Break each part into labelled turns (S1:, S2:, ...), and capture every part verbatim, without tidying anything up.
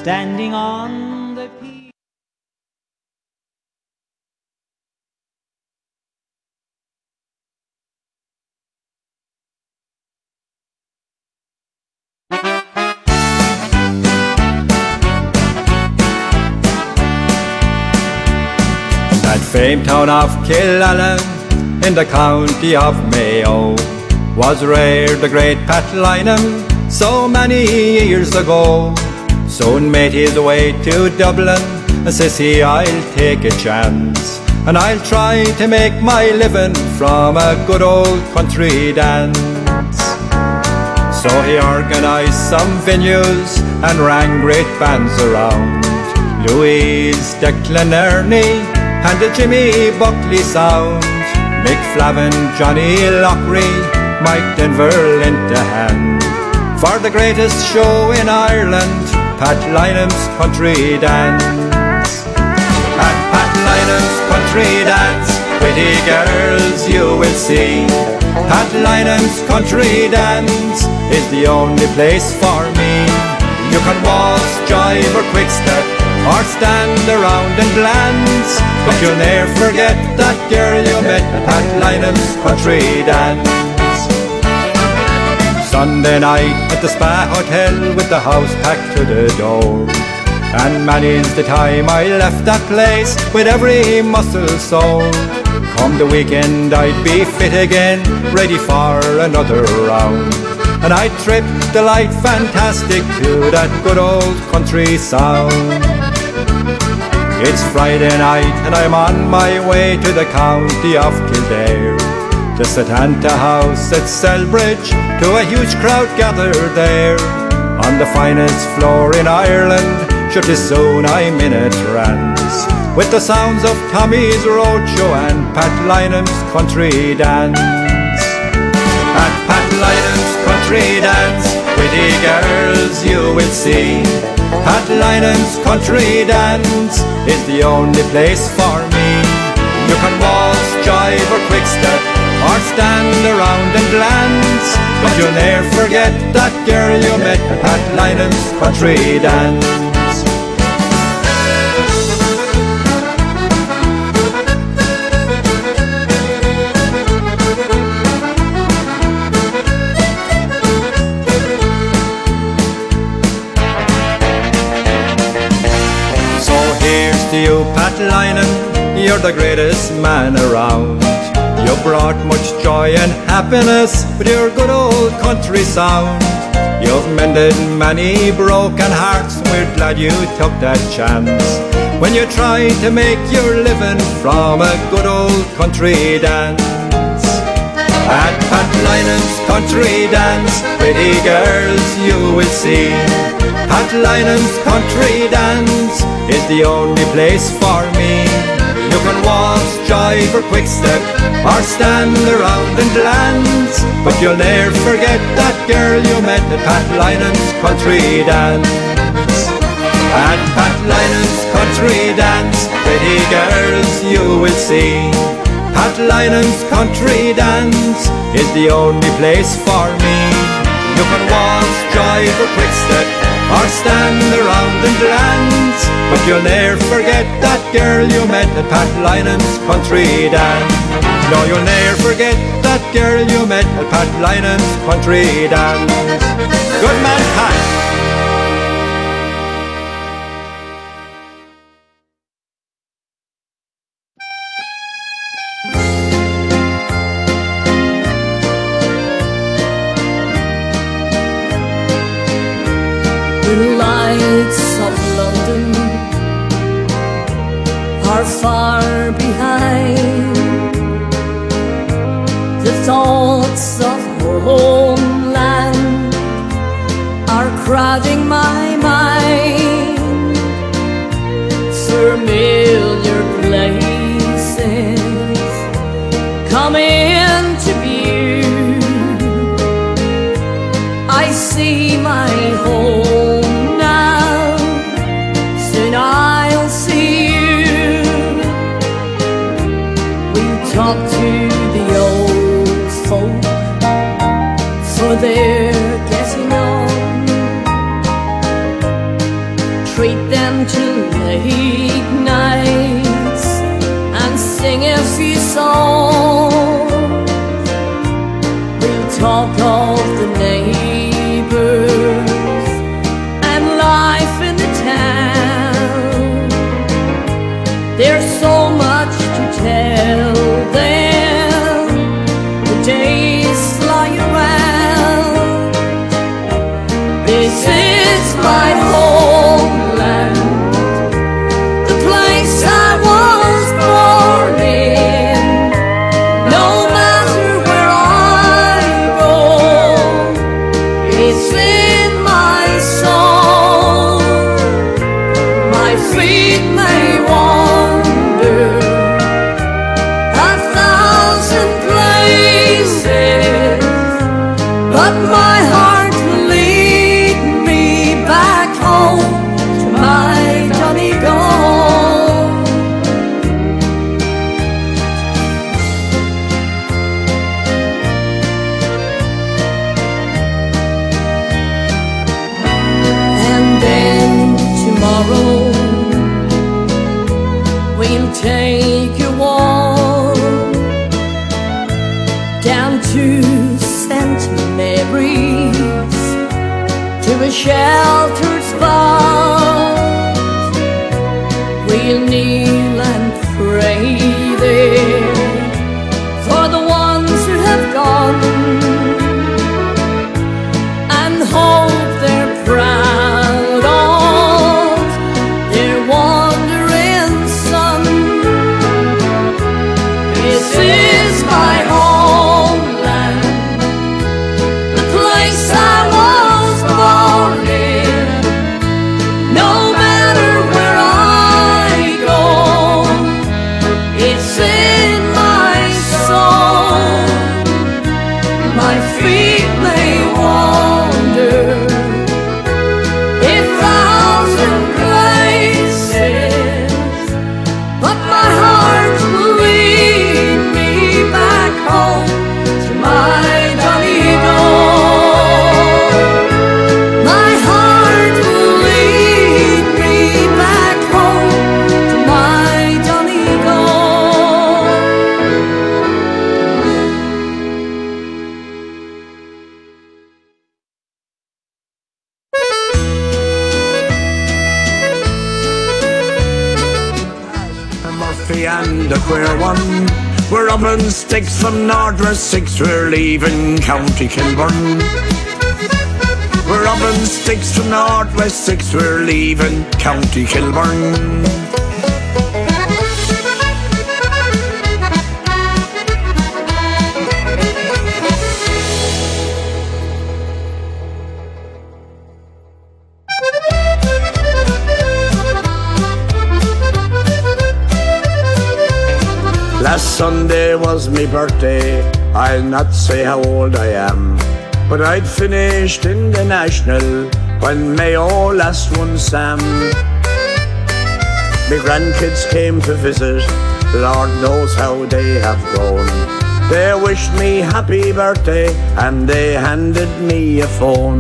S1: standing on the pier.
S2: That famed town of Killallen in the county of Mayo was reared the great Pat Lynam so many years ago. Soon made his way to Dublin and says he, I'll take a chance and I'll try to make my living from a good old country dance. So he organised some venues and rang great bands around. Louise, Declan Ernie and the Jimmy Buckley Sound, Mick Flavin, Johnny Loughrey, Mike Denver lent a hand for the greatest show in Ireland, Pat Lynam's Country Dance. At Pat Lynam's Country Dance, pretty girls you will see. Pat Lynam's Country Dance is the only place for me. You can waltz, jive or quick step or stand around and glance, but you'll ne'er forget that girl you met at Pat Lynam's Country Dance. Sunday night at the Spa Hotel with the house packed to the door, and many's the time I left that place with every muscle sore. Come the weekend I'd be fit again, ready for another round, and I'd trip the light fantastic to that good old country sound. It's Friday night and I'm on my way to the county of Kildare, to Setanta House at Selbridge, to a huge crowd gathered there. On the finest floor in Ireland, sure 'tis soon I'm in a trance, with the sounds of Tommy's Roadshow and Pat Lynam's Country Dance. At Pat Lynam's Country Dance, pretty girls you will see. Pat Lynam's Country Dance is the only place for me. You can waltz, jive or quick step or stand around and glance, but you'll ne'er forget that girl you met at Pat Lynam's Country Dance. To you, Pat Lynam, you're the greatest man around. You brought much joy and happiness with your good old country sound. You've mended many broken hearts, and we're glad you took that chance when you tried to make your living from a good old country dance. At Pat Lynam's Country Dance, pretty girls you will see. Pat Lynam's Country Dance is the only place for me. You can waltz, jive or quick step or stand around and glance, but you'll ne'er forget that girl you met at Pat Lynam's Country Dance. At Pat Lynam's Country Dance, pretty girls you will see. Pat Lynam's Country Dance is the only place for me. You can waltz, jive or quick step or stand around and glance, but you'll ne'er forget that girl you met at Pat Lynam's Country Dance. No, you'll ne'er forget that girl you met at Pat Lynam's Country Dance. Good man, Pat.
S3: The lights of London are far behind. The thoughts of our homeland are crowding my mind. Familiar places come into view. I see my home. I'll see you. We'll talk to the old folk, for they're getting on. treat them to late nights and sing a few songs. We'll talk of the neighbors and life in the town. There's so much to tell them. The days fly around. This is my homeland, the place I was born in. No matter where I go, it's in my soul. My feet may wander a thousand places, but my heart will lead me back home to my Donegal. And then tomorrow we'll take a walk down to Saint Mary's, to a sheltered spot. We'll kneel and pray there for the ones who have gone, and hope they're proud of their wandering son. This is my homeland, the place I was born in. No matter where I go, it's in my soul. My feet may wander a thousand places, but my heart will lead me back home to my Donegal. My heart will lead me back home to my Donegal.
S4: Murphy and a queer one. We're up in sticks from Northwest Six. We're leaving County Kilburn. We're up in sticks from Northwest Six. We're leaving County Kilburn. Last Sunday was me birthday. I'll not say how old I am, but I'd finished in the National when Mayo last won Sam. Me grandkids came to visit, Lord knows how they have grown. They wished me happy birthday and they handed me a phone.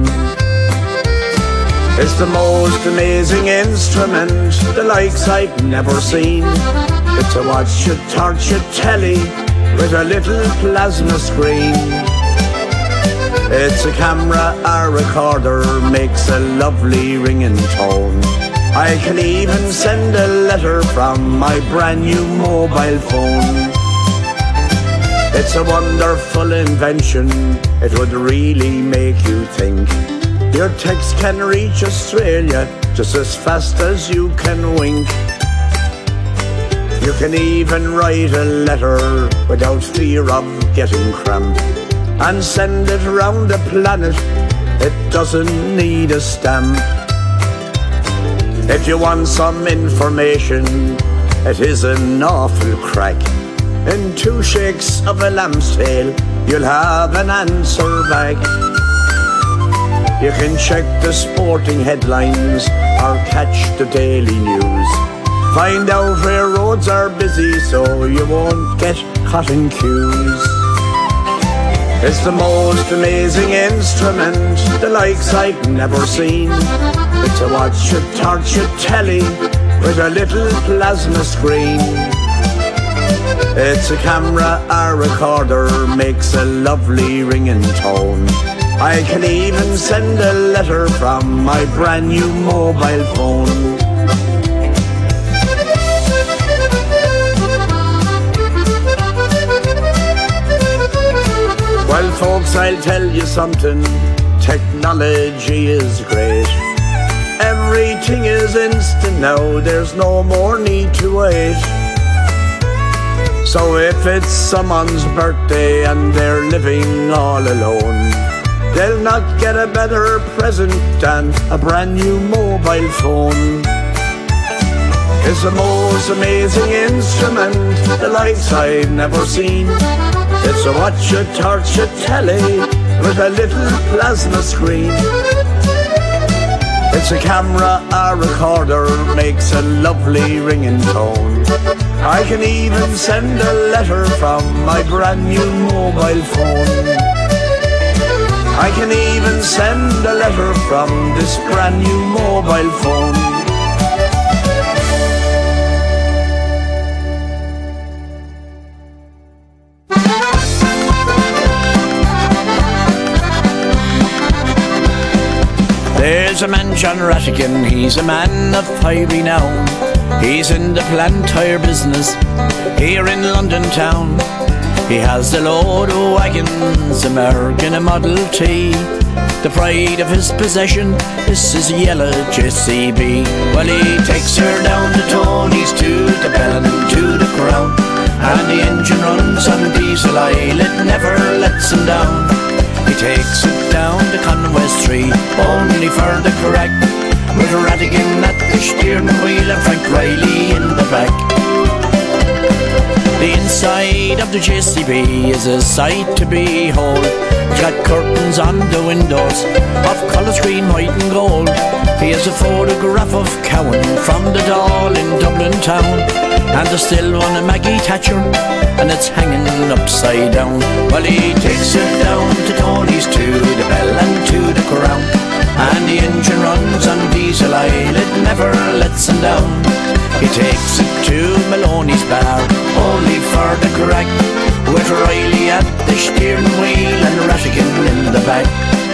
S4: It's the most amazing instrument, the likes I've never seen. It's a watch, a torch, a telly with a little plasma screen. It's a camera, a recorder, makes a lovely ringing tone. I can even send a letter from my brand new mobile phone. It's a wonderful invention, it would really make you think. Your text can reach Australia just as fast as you can wink. You can even write a letter without fear of getting cramped and send it round the planet, it doesn't need a stamp. If you want some information, it is an awful crack. In two shakes of a lamb's tail, you'll have an answer back. You can check the sporting headlines or catch the daily news. Find out where roads are busy so you won't get caught in queues. It's the most amazing instrument, the likes I've never seen. It's a watch, a torch, a telly, with a little plasma screen. It's a camera, a recorder, makes a lovely ringing tone. I can even send a letter from my brand new mobile phone. Well, folks, I'll tell you something, technology is great. Everything is instant now, there's no more need to wait. So if it's someone's birthday and they're living all alone, they'll not get a better present than a brand new mobile phone. It's the most amazing instrument, the likes I've never seen. It's a watch, a torch, a telly, with a little plasma screen. It's a camera, a recorder, makes a lovely ringing tone. I can even send a letter from my brand new mobile phone. I can even send a letter from this brand new mobile phone.
S5: There's a man, John Rattigan, he's a man of high renown. He's in the planter business here in London town. He has a load of wagons, American a Model T. The pride of his possession is his yellow J C B. Well, he takes her down to Tony's, to the Bell and to the Crown, and the engine runs on diesel oil, it never lets him down. He takes it down to Conway Street, only for the crack, with Rattigan at the steering wheel and Frank Riley in the back. The inside of the J C B is a sight to behold. It's got curtains on the windows of colours green, white and gold. He has a photograph of Cowan from the Dáil in Dublin town, and there's still one of Maggie Thatcher, and it's hanging upside down. Well, he takes it down to Tony's, to the Bell and to the Crown, and the engine runs on diesel oil, it never lets him down. He takes it to Maloney's bar, only for the crack, with Riley at the steering wheel and Rattigan in the back.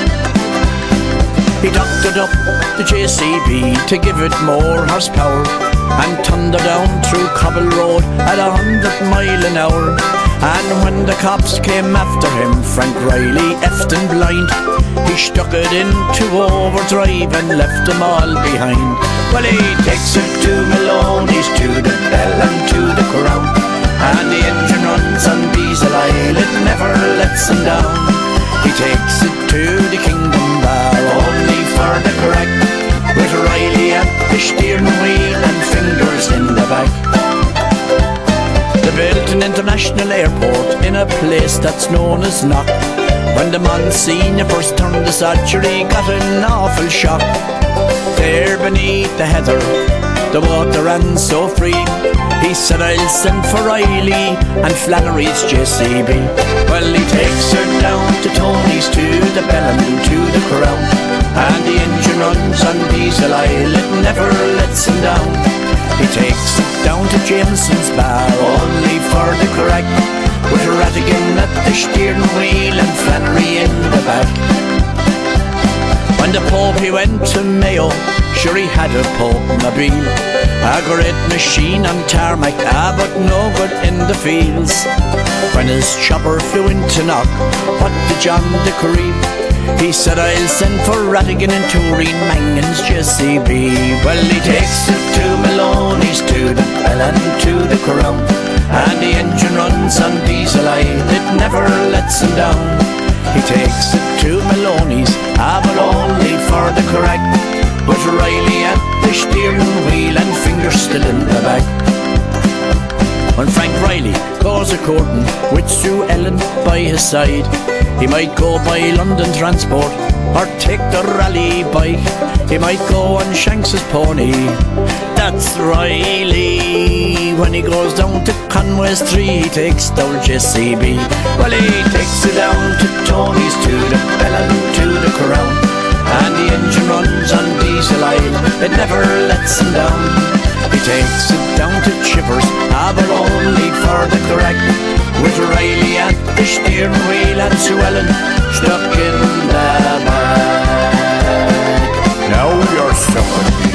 S5: He doctored up the J C B to give it more horsepower, and thundered down through Cobble Road at a hundred mile an hour. And when the cops came after him, Frank Riley, effed and blind, he stuck it into overdrive and left them all behind. Well, he takes it to Maloney's, to the Bell and to the Crown, and the engine runs on diesel oil, it never lets him down. He takes it to the Kingdom Bar, only for the crack, with Riley at the steering wheel and fingers in the back. They built an international airport in a place that's known as Knock. When the Monsignor first turned the Sodger, he got an awful shock. There beneath the heather, the water ran so free, he said, I'll send for Riley and Flannery's J C B. Well, he takes her down to Tony's, to the Bell and to the Crown, and the engine runs on diesel oil, it never lets him down. He takes it down to Jameson's bar, only for the crack, with Rattigan at the steering wheel and Flannery in the back. When the Pope he went to Mayo, sure he had a Pope-mobile, a great machine on tarmac, ah, but no good in the fields. When his chopper flew into Knock, what did John decree? He said, I'll send for Rattigan and Turin Mangan's J C B. Well, he takes it to Maloney's, to the Bell and to the Crown, and the engine runs on diesel oil, it never lets him down. He takes it to Maloney's, ah, but only for the crack, with Riley at the steering wheel and fingers still in the back. When Frank Riley goes a-courting with Sue Ellen by his side, he might go by London Transport or take the rally bike. He might go on Shanks's pony that's Riley. When he goes down to Conway Street, he takes down Jesse B. Well, he takes it down to Tony's, to the Bellon, to the Crown, and the engine runs on diesel oil, it never lets him down. He takes it down to Chippers, ah, but only for the correct, with Riley at the steering wheel and Sue Ellen stuck in the back. Now you're stuck with me.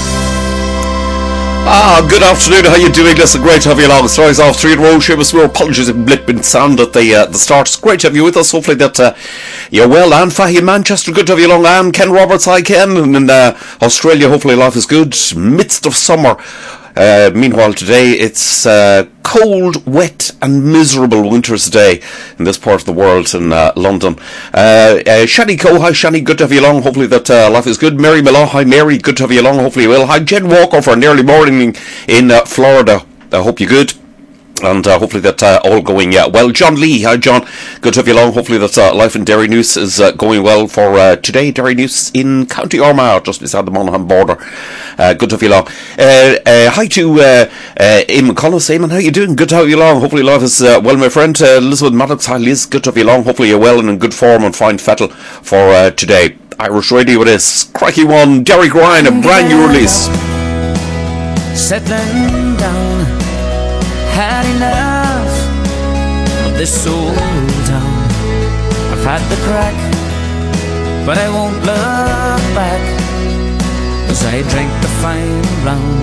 S6: Ah, good afternoon, how you doing? Listen, great to have you along. Stories off three in a row. Seamus Moore, apologies if blip and sound at the uh, the start. It's great to have you with us. Hopefully that uh, you're well. Anne Fahy in Manchester, good to have you along. Anne, Ken Roberts, hi Ken. And in uh, Australia, hopefully life is good. Midst of summer. Uh, meanwhile, today it's uh, cold, wet and miserable winter's day in this part of the world in uh, London. Uh, uh, Shani Coe, hi Shani, good to have you along. Hopefully that uh, life is good. Mary Millar, hi Mary, good to have you along. Hopefully you will. Hi Jen Walker for an early morning in uh, Florida. I hope you're good. And uh, hopefully that uh, all going uh, well. John Lee, hi John, good to have you along. Hopefully that uh, life in Derry News is uh, going well for uh, today. Derry News in County Armagh, just beside the Monaghan border. Uh, good to have you along. Uh, uh, hi to uh, uh, Eamon Collins. Eamon, how you doing? Good to have you along. Hopefully life is uh, well, my friend. Uh, Elizabeth Maddox, hi Liz, good to have you along. Hopefully you're well and in good form and fine fettle for uh, today. Irish Radio it is. Crikey one, Derek Ryan, a brand new release.
S3: Settling down, had enough of this old town. I've had the crack, but I won't look back, as I drank the fine round.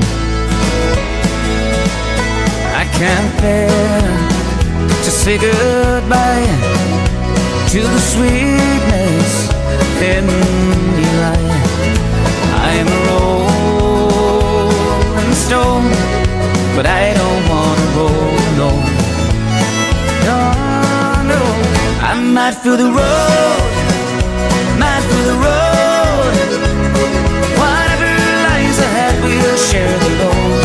S3: I can't bear to say goodbye to the sweetness in your eye. I'm a rolling stone, but I don't wanna roll, no. No, no. I'm mad for the road, mad for the road. Whatever lies ahead, we'll share the load.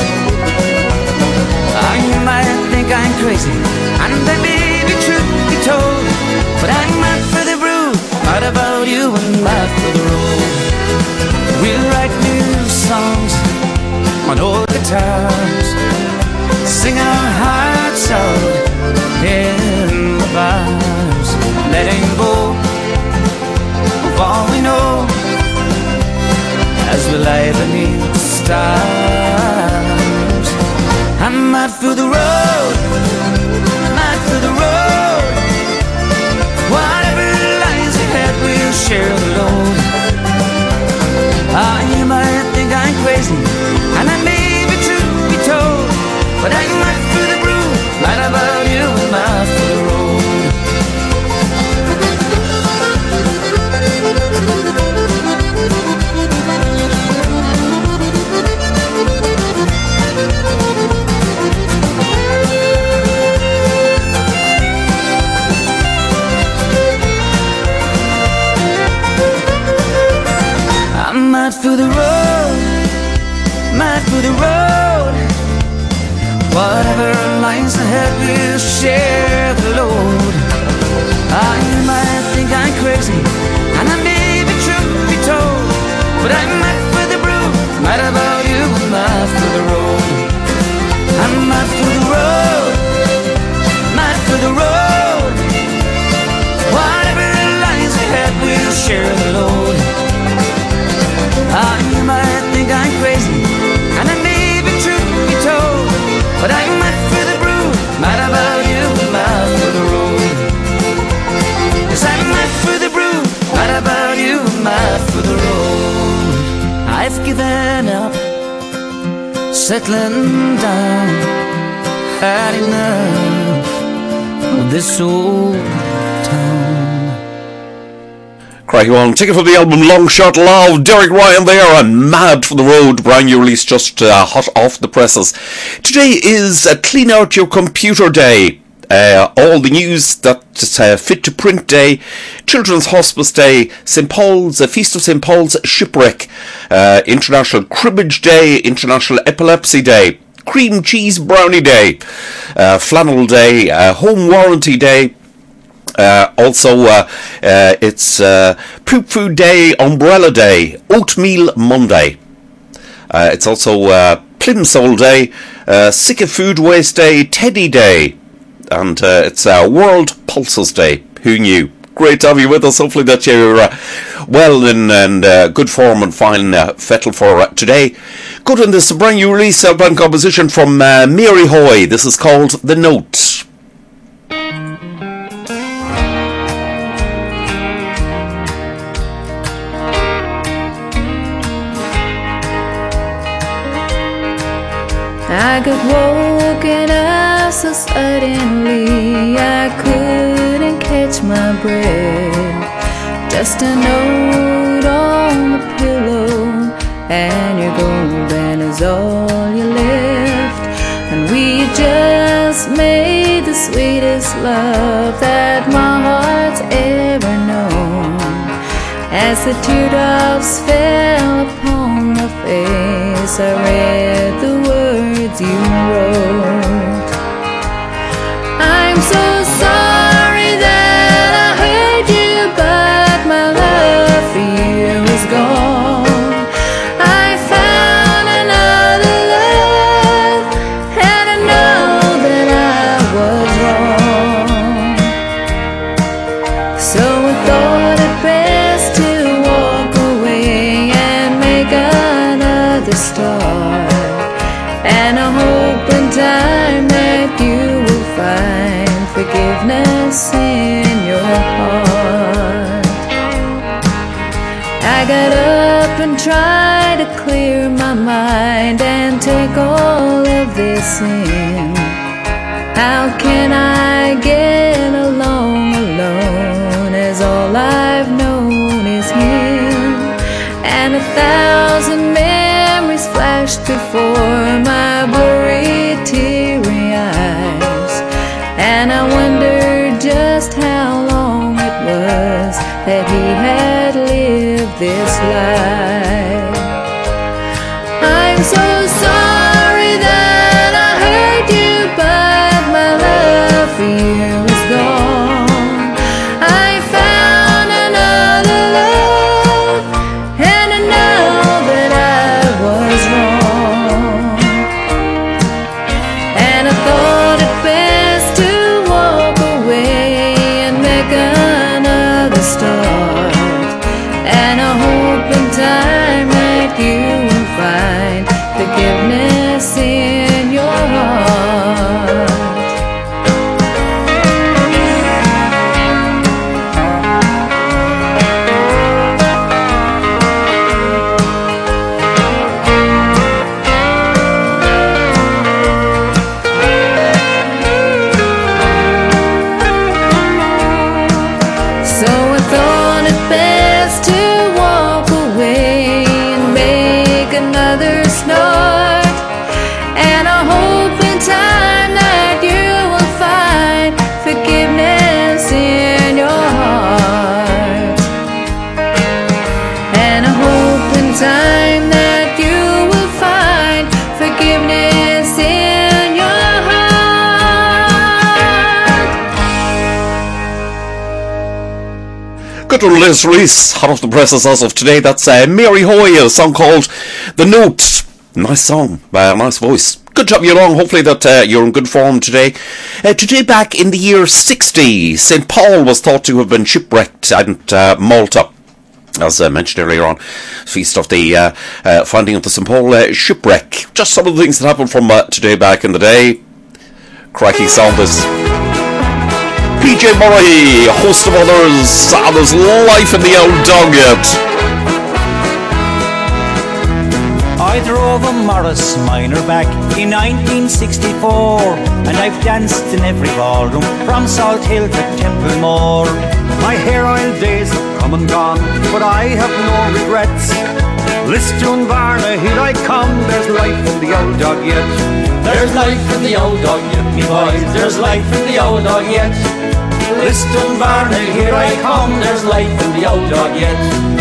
S3: You might think I'm crazy, and that may be truth be told, but I'm mad for the road, mad about you and mad for the road. We'll write new songs on old guitars, sing our hearts out in the bars, letting go of all we know as we lie beneath the stars. I'm mad for the road, mad for the road. Whatever lies ahead, we'll share the load. Ah, you might think I'm crazy, and I may be true be told, but I'm mad for the brew, mad about you and mad for the road. I'm mad for the road, mad for the road. Whatever lies ahead, we'll share the load. Ah, you might think I'm crazy, and I may be truth be told, but I'm mad for the brew, mad about you and mad for the road. I'm mad for the road, mad for the road. Whatever lies ahead, we'll share the load. Ah, you might think I'm crazy, and I may be truth be told, but I'm mad for the brew, mad about you, mad for the road. Yes, I'm mad for the brew, mad about you, mad for the road. I've given up, settling down, had enough of this old town.
S6: Crikey one, taken from the album Long Shot Love, Derek Ryan there, and Mad for the Road, brand new release just uh, hot off the presses. Today is uh, Clean Out Your Computer Day, uh, all the news that's uh, fit to print day, Children's Hospice Day, Saint Paul's, uh, Feast of Saint Paul's Shipwreck, uh, International Cribbage Day, International Epilepsy Day, Cream Cheese Brownie Day, uh, Flannel Day, uh, Home Warranty Day. Uh, also, uh, uh, it's uh, Poop Food Day, Umbrella Day, Oatmeal Monday. Uh, it's also uh, Plimsoll Day, uh, Sick of Food Waste Day, Teddy Day, and uh, it's uh, World Pulses Day. Who knew? Great to have you with us. Hopefully that you're uh, well in and uh, good form and fine uh, fettle for uh, today. Good on this brand new release, uh, brand composition from uh, Mary Hoy. This is called The Note.
S7: I got woken up so suddenly I couldn't catch my breath. Just a note on the pillow, and your golden is all you left. And we just made the sweetest love that my heart's ever known. As the teardrops fell upon my face, I read the words you wrote. I'm so sorry that I hurt you, but my love for you is gone. I found another love, and I know that I was wrong. So I thought it best to walk away and make another start. And I hope in time that you will find forgiveness in your heart. I got up and tried to clear my mind and take all of this in. How can I get along alone, as all I've known is him? And a thousand memories flashed before my blurry, teary eyes, and I wondered just how long it was that he had lived this life. I'm so sorry that I hurt you, but my love for you is gone. I found another love, and I know that I was wrong. And I thought it best to walk away and make another start. And I hope in time that you will find forgiveness in your heart. So I thought it best to walk away and make another start. And I hope in time that you will find forgiveness in your heart. And I hope in time that you will find forgiveness in your heart.
S6: Good old Liz Reese, hot off the presses as of today. That's uh, Mary Hoy, a song called The Note. Nice song, uh, nice voice. Good to have you along. Hopefully that uh, you're in good form today. Uh, today, back in the year sixty, Saint Paul was thought to have been shipwrecked at uh, Malta. As uh, mentioned earlier on, feast of the uh, uh, finding of the Saint Paul uh, shipwreck. Just some of the things that happened from uh, today back in the day. Crikey, sound this. P J Murray, a host of others, and there's life in the old dog yet.
S1: I drove a Morris Minor back in nineteen sixty-four, and I've danced in every ballroom from Salt Hill to Templemore.
S4: My hair oil days have come and gone, but I have no regrets. Lisdoonvarna, here I come, there's life in the old dog yet.
S1: There's life in the old dog yet, me boys, there's life in the old dog yet. Lisdoonvarna, here I come, there's life in the old dog yet.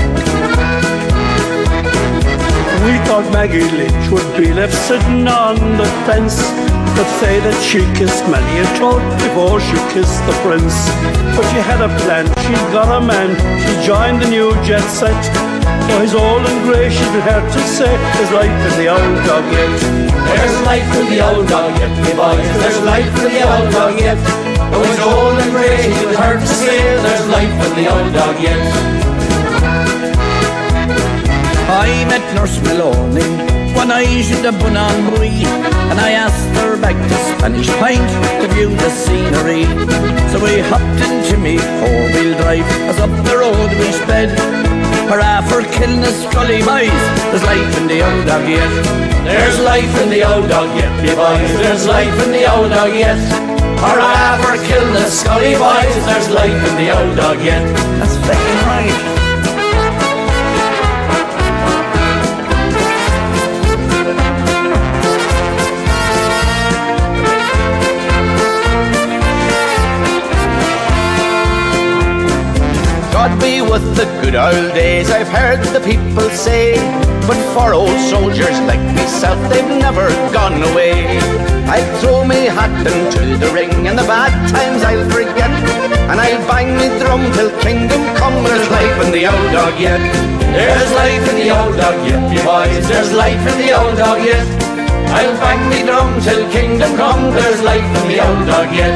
S8: We thought Maggie Lynch would be left sitting on the fence, but say that she kissed many a toad before she kissed the prince. But she had a plan, she got a man, she joined the new jet set, Oh, he's old and grey, she'd be hard to say. There's life in the old dog yet.
S3: There's life in the old dog yet, me boys. There's life in the old dog yet. Oh, he's old and grey, she'd be hard to say. There's life in the old dog yet.
S5: I met Nurse Maloney one night in the Bunanbury, and I asked her back to Spanish Pint to view the scenery. So we hopped into me four-wheel drive as up the road we sped. We're after killing the Scully boys. There's life in the old dog yet.
S3: There's life in the old dog yet, me boys. There's life in the old dog yet. We're after killing the Scully boys. There's life in the old dog yet.
S5: That's fucking right.
S9: God be with the good old days, I've heard the people say, but for old soldiers like myself, they've never gone away. I'll throw me hat into the ring, and the bad times I'll forget, and I'll bang me drum till kingdom come. There's life in the old dog yet.
S3: There's life in the old dog yet, you boys. There's life in the old dog yet. I'll bang me drum till kingdom come. There's life in the old dog yet.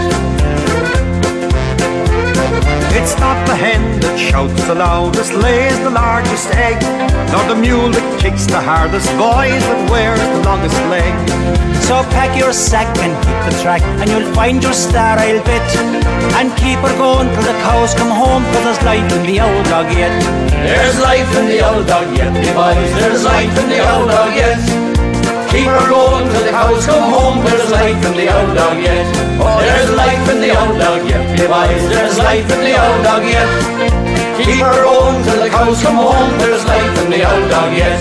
S1: It's not the hen that shouts the loudest, lays the largest egg, nor the mule that kicks the hardest, boys that wears the longest leg. So pack your sack and keep the track, and you'll find your star, I'll bet. And keep her going till the cows come home, for there's life in the old dog yet.
S3: There's life in the old dog yet, me boys. There's life in the old dog yet. Keep her going till the cows come home. There's life in the old dog yet. Oh, there's life in the old dog yet, me boys. There's life in the old dog yet. Keep her going till the cows come home. There's life in the old dog yet.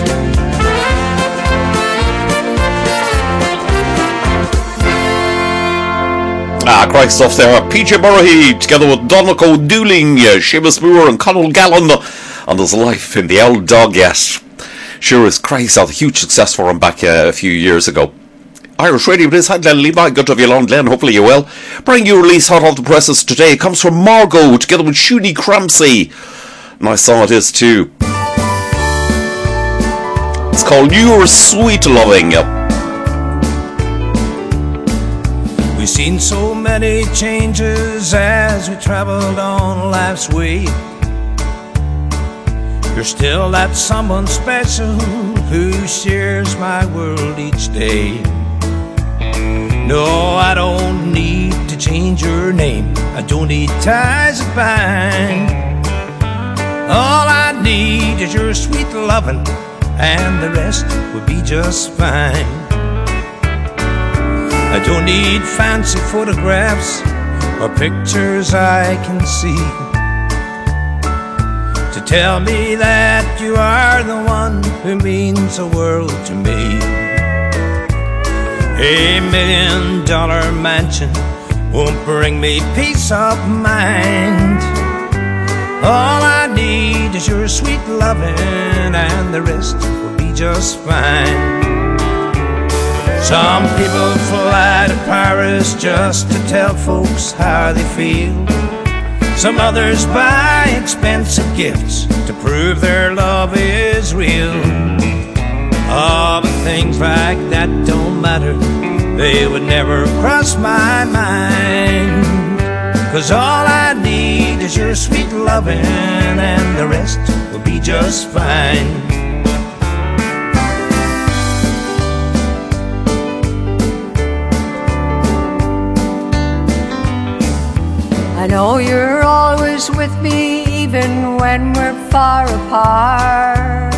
S6: Ah, great stuff there. P J Murray together with Donald O'Dooling, uh, Seamus Moore and Conal Gallen, and there's life in the old dog yet. Sure is Christ, a huge success for him back uh, a few years ago. Irish Radio, it is Hi Glenn Levi, good to have you along, Glenn, hopefully you will. Bring you release hot off the presses today. It comes from Margot together with Shuni Cramsey. Nice song it is too. It's called You're Sweet Loving.
S10: We've seen so many changes as we traveled on life's way. You're still that someone special who shares my world each day. No, I don't need to change your name. I don't need ties that bind. All I need is your sweet loving, and the rest would be just fine. I don't need fancy photographs or pictures I can see to tell me that you are the one who means the world to me. A million dollar mansion won't bring me peace of mind. All I need is your sweet loving, and the rest will be just fine. Some people fly to Paris just to tell folks how they feel. Some others buy expensive gifts to prove their love is real. Oh, but things like that don't matter. They would never cross my mind. 'Cause all I need is your sweet loving, and the rest will be just fine.
S11: I know you're always with me, even when we're far apart.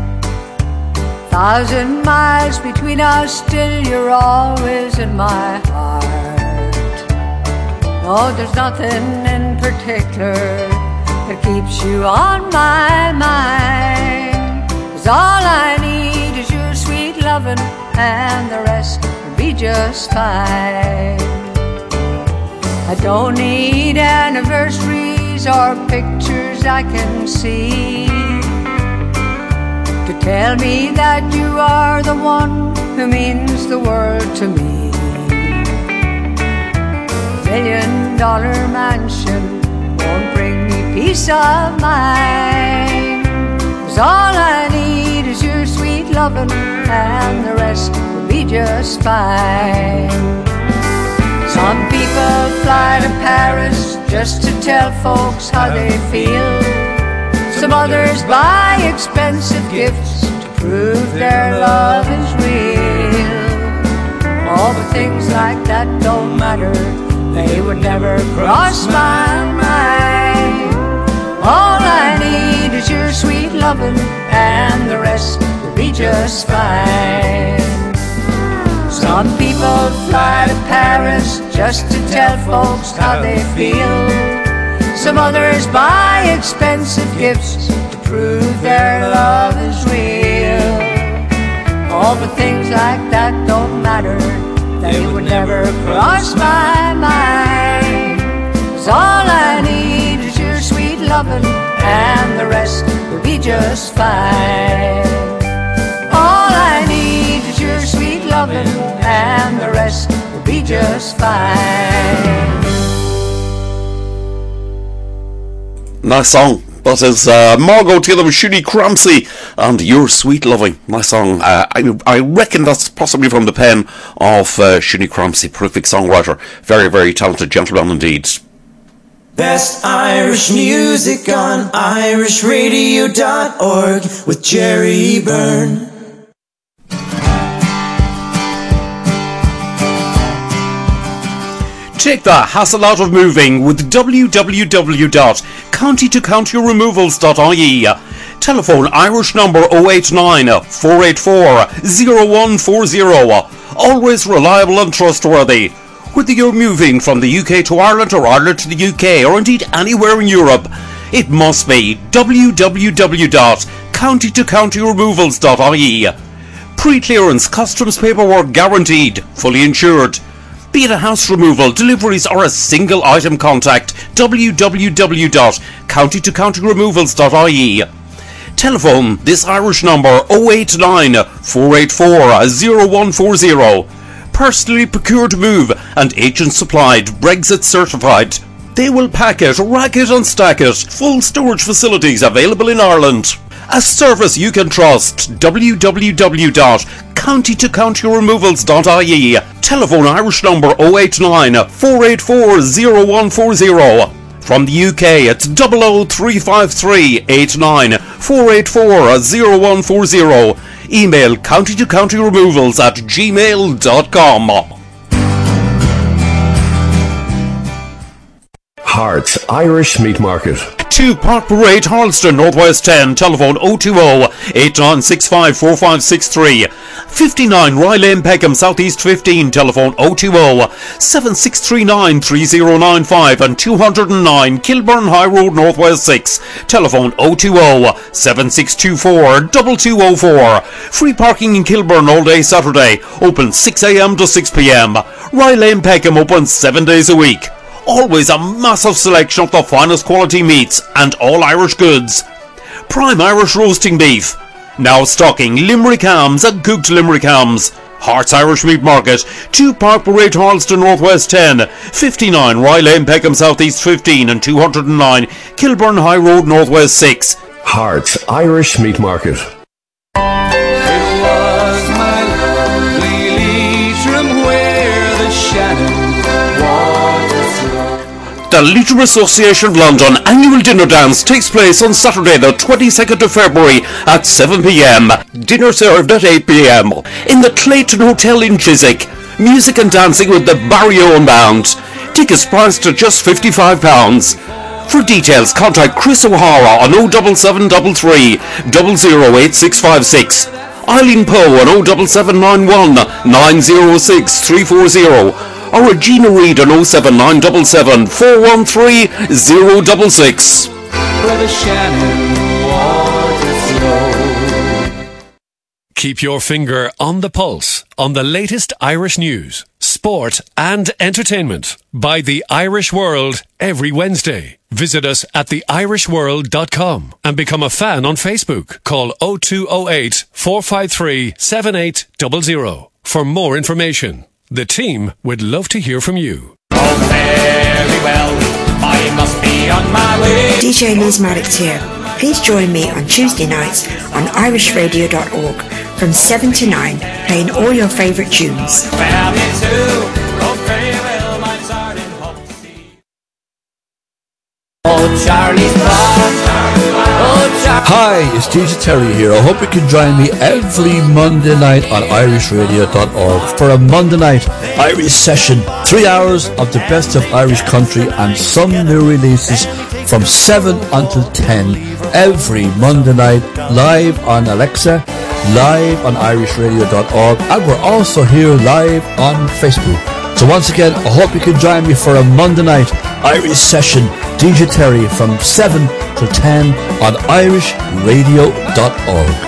S11: Thousand miles between us, still you're always in my heart. No, there's nothing in particular that keeps you on my mind. 'Cause all I need is your sweet loving, and the rest will be just fine. I don't need anniversaries or pictures I can see to tell me that you are the one who means the world to me. Million dollar mansion won't bring me peace of mind. 'Cause all I need is your sweet loving, and the rest will be just fine. Some people fly to Paris just to tell folks how they feel. Some others buy expensive gifts to prove their love is real. All the things like that don't matter, they would never cross my mind. All I need is your sweet loving, and the rest will be just fine. Some people fly to Paris just to tell folks how they feel. Some others buy expensive gifts to prove their love is real. All the things like that don't matter, they would never cross my mind. 'Cause all I need is your sweet loving, and the rest will be just fine. All I need is your sweet loving, and the rest will be just fine.
S6: Nice song. That is uh, Margot together with Shuni Cramsey and Your Sweet Loving. Nice song. Uh, I, I reckon that's possibly from the pen of uh, Shuni Cramsey, prolific songwriter. Very, very talented gentleman indeed.
S3: Best Irish music on irish radio dot org with Jerry Byrne.
S6: Take the hassle out of moving with w w w dot county to county removals dot I E. Telephone Irish number oh eight nine, four eight four, oh one four oh. Always reliable and trustworthy. Whether you're moving from the U K to Ireland or Ireland to the U K or indeed anywhere in Europe, it must be w w w dot county to county removals dot I E. Pre-clearance customs paperwork guaranteed, fully insured. Be it a house removal, deliveries or a single item contact, w w w dot county to county removals dot I E. Telephone this Irish number oh eight nine, four eight four, oh one four oh. Personally procured move and agent supplied, Brexit certified. They will pack it, rack it and stack it. Full storage facilities available in Ireland. A service you can trust. w w w dot county to county removals dot I E. Telephone Irish number oh eight nine, four eight four, oh one four oh. From the U K it's double oh three five three, eight nine, four eight four, oh one four oh. Email county to county removals at gmail dot com.
S12: Hearts Irish Meat Market.
S6: two Park Parade, Harleston, Northwest ten. Telephone oh two oh, eight nine six five, four five six three. fifty-nine Rye Lane, Peckham, Southeast fifteen. Telephone oh two oh, seven six three nine, three oh nine five. And two oh nine Kilburn High Road, Northwest six. Telephone oh two oh, seven six two four, two two oh four. Free parking in Kilburn all day Saturday. Open six a m to six p m. Rye Lane, Peckham open seven days a week. Always a massive selection of the finest quality meats and all Irish goods. Prime Irish roasting beef. Now stocking Limerick hams and cooked Limerick hams. Hearts Irish Meat Market. two Park Parade, Harleston, Northwest ten. fifty-nine Rye Lane, Peckham, Southeast fifteen. And two oh nine Kilburn High Road, Northwest six.
S12: Hearts Irish Meat Market.
S3: It was my lovely Leitrim where the Shannon
S6: The Leitrim Association of London annual dinner dance takes place on Saturday the twenty-second of February at seven p m. Dinner served at eight p m. in the Clayton Hotel in Chiswick. Music and dancing with the Barry Owen Band. Tickets priced at just fifty-five pounds. For details contact Chris O'Hara on oh seven seven three three, zero zero eight six five six. Eileen Poe on oh seven seven nine one, nine oh six three four oh. Or Regina Reid on oh seven nine seven seven, four one three, oh six six.
S3: where the Shannon waters flow.
S13: Keep your finger on the pulse on the latest Irish news, sport and entertainment by The Irish World every Wednesday. Visit us at the irish world dot com and become a fan on Facebook. Call oh two oh eight, four five three, seven eight zero zero for more information. The team would love to hear from you.
S3: Oh, very well, I must be on my way.
S14: D J Liz Maddox here. please join me on Tuesday nights on irish radio dot org from seven to nine, playing all your favourite tunes.
S3: Oh, Charlie's oh, Char-
S15: Hi, it's D J Terry here. I hope you can join me every Monday night on irish radio dot org for a Monday night Irish session. Three hours of the best of Irish country and some new releases from seven until ten every Monday night, live on Alexa, live on irish radio dot org, and we're also here live on Facebook. So once again, I hope you can join me for a Monday night Irish session. D J Terry from seven to ten on irish radio dot org.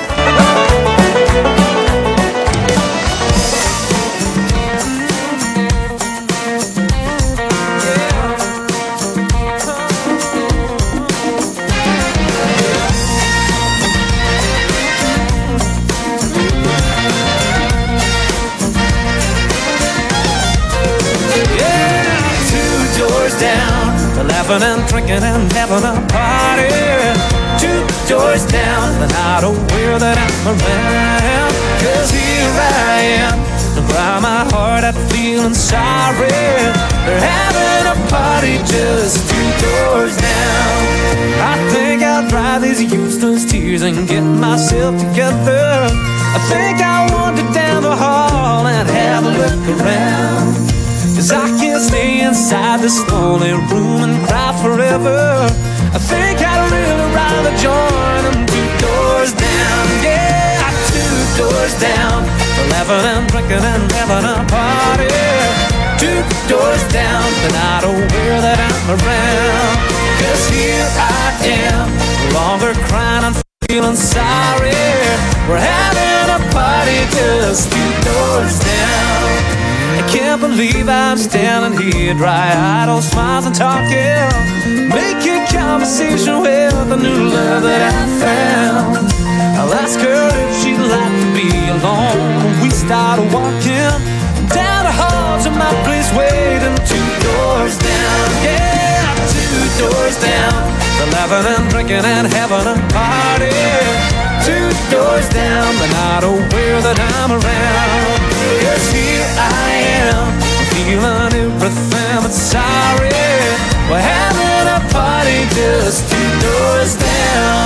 S3: And drinking and having a party. Two doors down, but not aware that I'm around. Cause here I am, and by my heart I'm feeling sorry. They're having a party just two doors down. I think I'll dry these useless tears and get myself together. I think I'll wander down the hall and have a look around. Cause I can't stay inside this lonely room and cry forever. I think I'd really rather join them two doors down. Yeah, two doors down. Laughing and drinking and having a party. Two doors down, but not aware that I'm around. Cause here I am, no longer crying and feeling sorry. We're having a party just two doors down. I can't believe I'm standing here, dry-eyed, all smiles and talking, making conversation with a new love that I found. I'll ask her if she'd like to be alone. We started walking down the hall to my place, waiting two doors down. Yeah, two doors down. They're laughing and drinking and having a party. Two doors down, they're not aware that I'm around. Cause here I am, feeling everything but sorry. We're having a party just two doors down.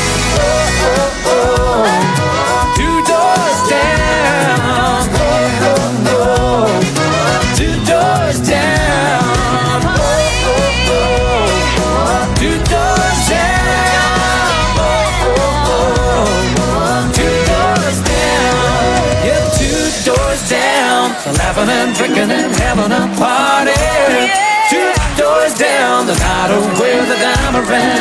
S3: Oh, oh, oh. Two doors down. Oh, oh, oh. Two doors down. Oh, oh, oh. Two doors down. Oh, oh, oh. Two doors down. Yeah, two doors down. Laughing and drinking and having a party. Two doors down, they're not aware that I'm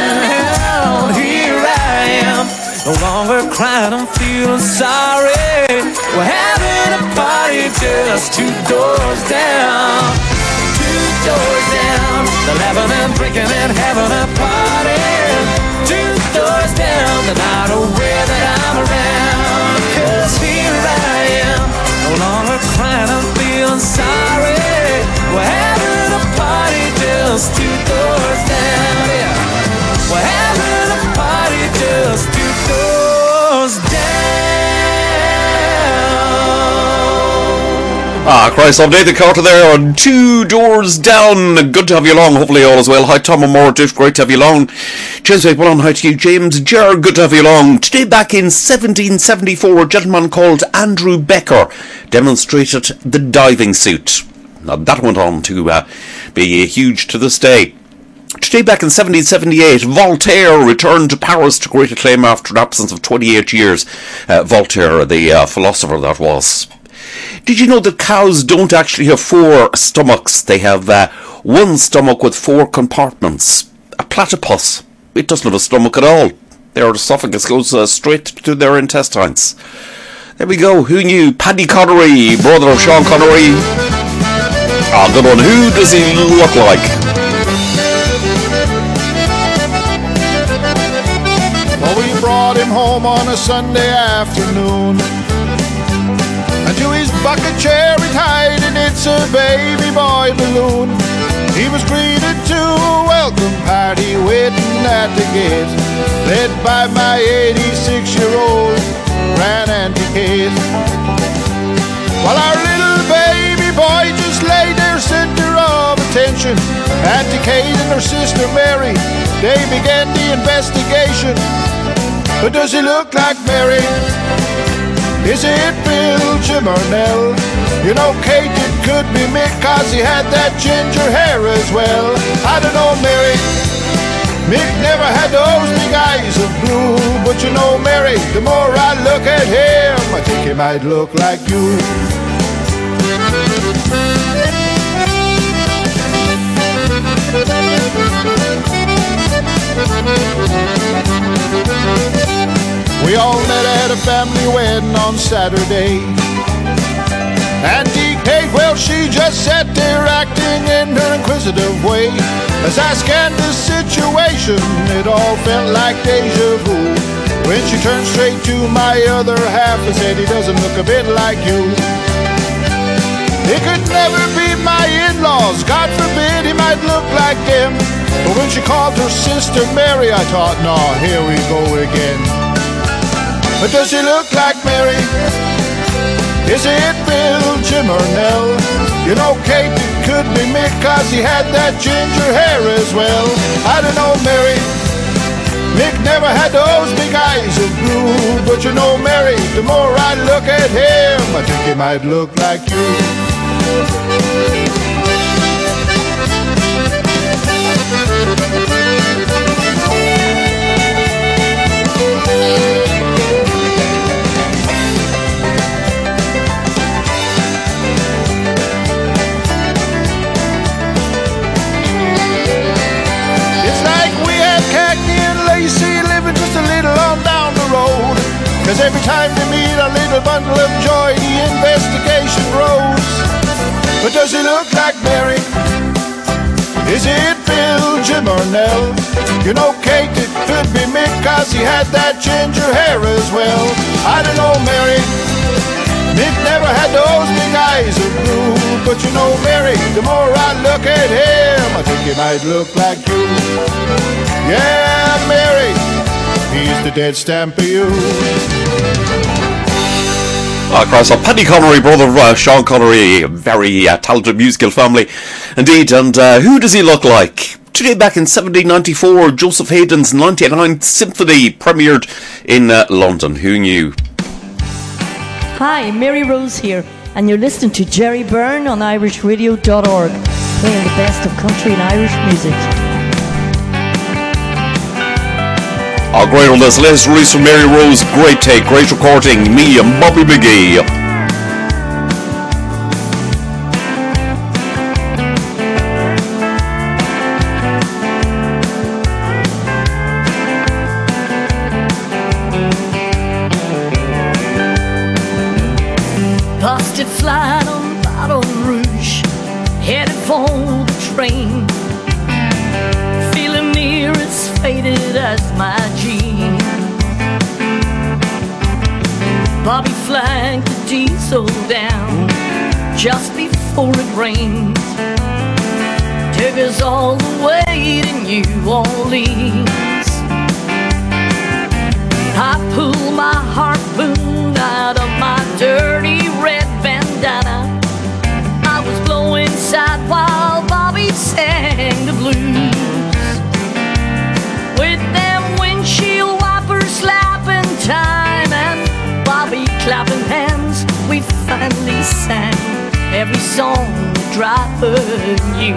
S3: around. Here I am, no longer crying, I'm feeling sorry. We're having a party just two doors down. Two doors down, they're laughing and drinking and having a party. Two doors down, they're not aware that I'm around. Cause here I am, no longer crying, I'm feeling sorry. We're having a party just two doors down. Yeah. We're having a party just two doors down.
S6: Ah, Christ, update the Carter there on Two Doors Down. Good to have you along. Hopefully all is well. Hi, Tom O'More. Diff, great to have you along. James McMillan, hi to you. James Ger, good to have you along. Today, back in seventeen seventy-four, a gentleman called Andrew Becker demonstrated the diving suit. Now, that went on to uh, be huge to this day. Today, back in seventeen seventy-eight, Voltaire returned to Paris to great acclaim after an absence of twenty-eight years. Uh, Voltaire, the uh, philosopher that was. Did you know that cows don't actually have four stomachs? They have uh, one stomach with four compartments. A platypus, it doesn't have a stomach at all. Their esophagus goes uh, straight to their intestines. There we go. Who knew? Paddy Connery, brother of Sean Connery. Ah, oh, good one. Who does he look like?
S16: Well, we brought him home on a Sunday afternoon, and to his bucket chair it tied, and it's a baby boy balloon. He was greeted to a welcome party waiting at the gate, led by my eighty-six-year-old Grand-Auntie Kate. While our little baby boy just lay there center of attention, Auntie Kate and her sister Mary, they began the investigation. But does he look like Mary? Is it Bill, Jim, or Nell? You know, Kate, it could be Mick, cause he had that ginger hair as well. I don't know, Mary. Mick never had those big eyes of blue. But you know, Mary, the more I look at him, I think he might look like you. We all met at a family wedding on Saturday. Auntie Kate, well, she just sat there acting in her inquisitive way. As I scanned the situation, it all felt like deja vu. When she turned straight to my other half and said, he doesn't look a bit like you. It could never be my in-laws, God forbid he might look like them. But when she called her sister Mary, I thought, no, here we go again. But does he look like Mary? Is it Bill, Jim, or Nell? You know, Kate, it could be Mick, cause he had that ginger hair as well. I don't know, Mary. Mick never had those big eyes of blue. But you know, Mary, the more I look at him, I think he might look like you. Living just a little on down the road, cause every time they meet a little bundle of joy, the investigation grows. But does he look like Mary? Is it Bill, Jim, or Nell? You know, Kate, it could be Mick, cause he had that ginger hair as well. I don't know, Mary. Mick never had those big eyes of blue. But you know, Mary, the more I look at him, I think he might look like you. Yeah, Mary, he's the dead stamp of you.
S6: Oh, Christ, so Paddy Connery, brother of uh, Sean Connery, a very uh, talented musical family indeed. And uh, who does he look like? Today, back in seventeen ninety-four, Joseph Haydn's ninety-ninth Symphony premiered in uh, London. Who knew?
S17: Hi, Mary Rose here, and you're listening to Jerry Byrne on Irish Radio dot org, playing the best of country and Irish music.
S6: Oh, great on this latest release from Mary Rose. Great take, great recording. Me and Bobby McGee.
S18: Busted flat on Baton Rouge, headed for the train, feeling near as faded as my jeans. Bobby flagged the diesel down just before it rained, took us all the way to New Orleans. I pulled my harpoon out of my dirty red bandana. I was blowing side while Bobby sang the blues. With them windshield wipers slapping time and Bobby clapping hands, we finally sang every song the driver knew.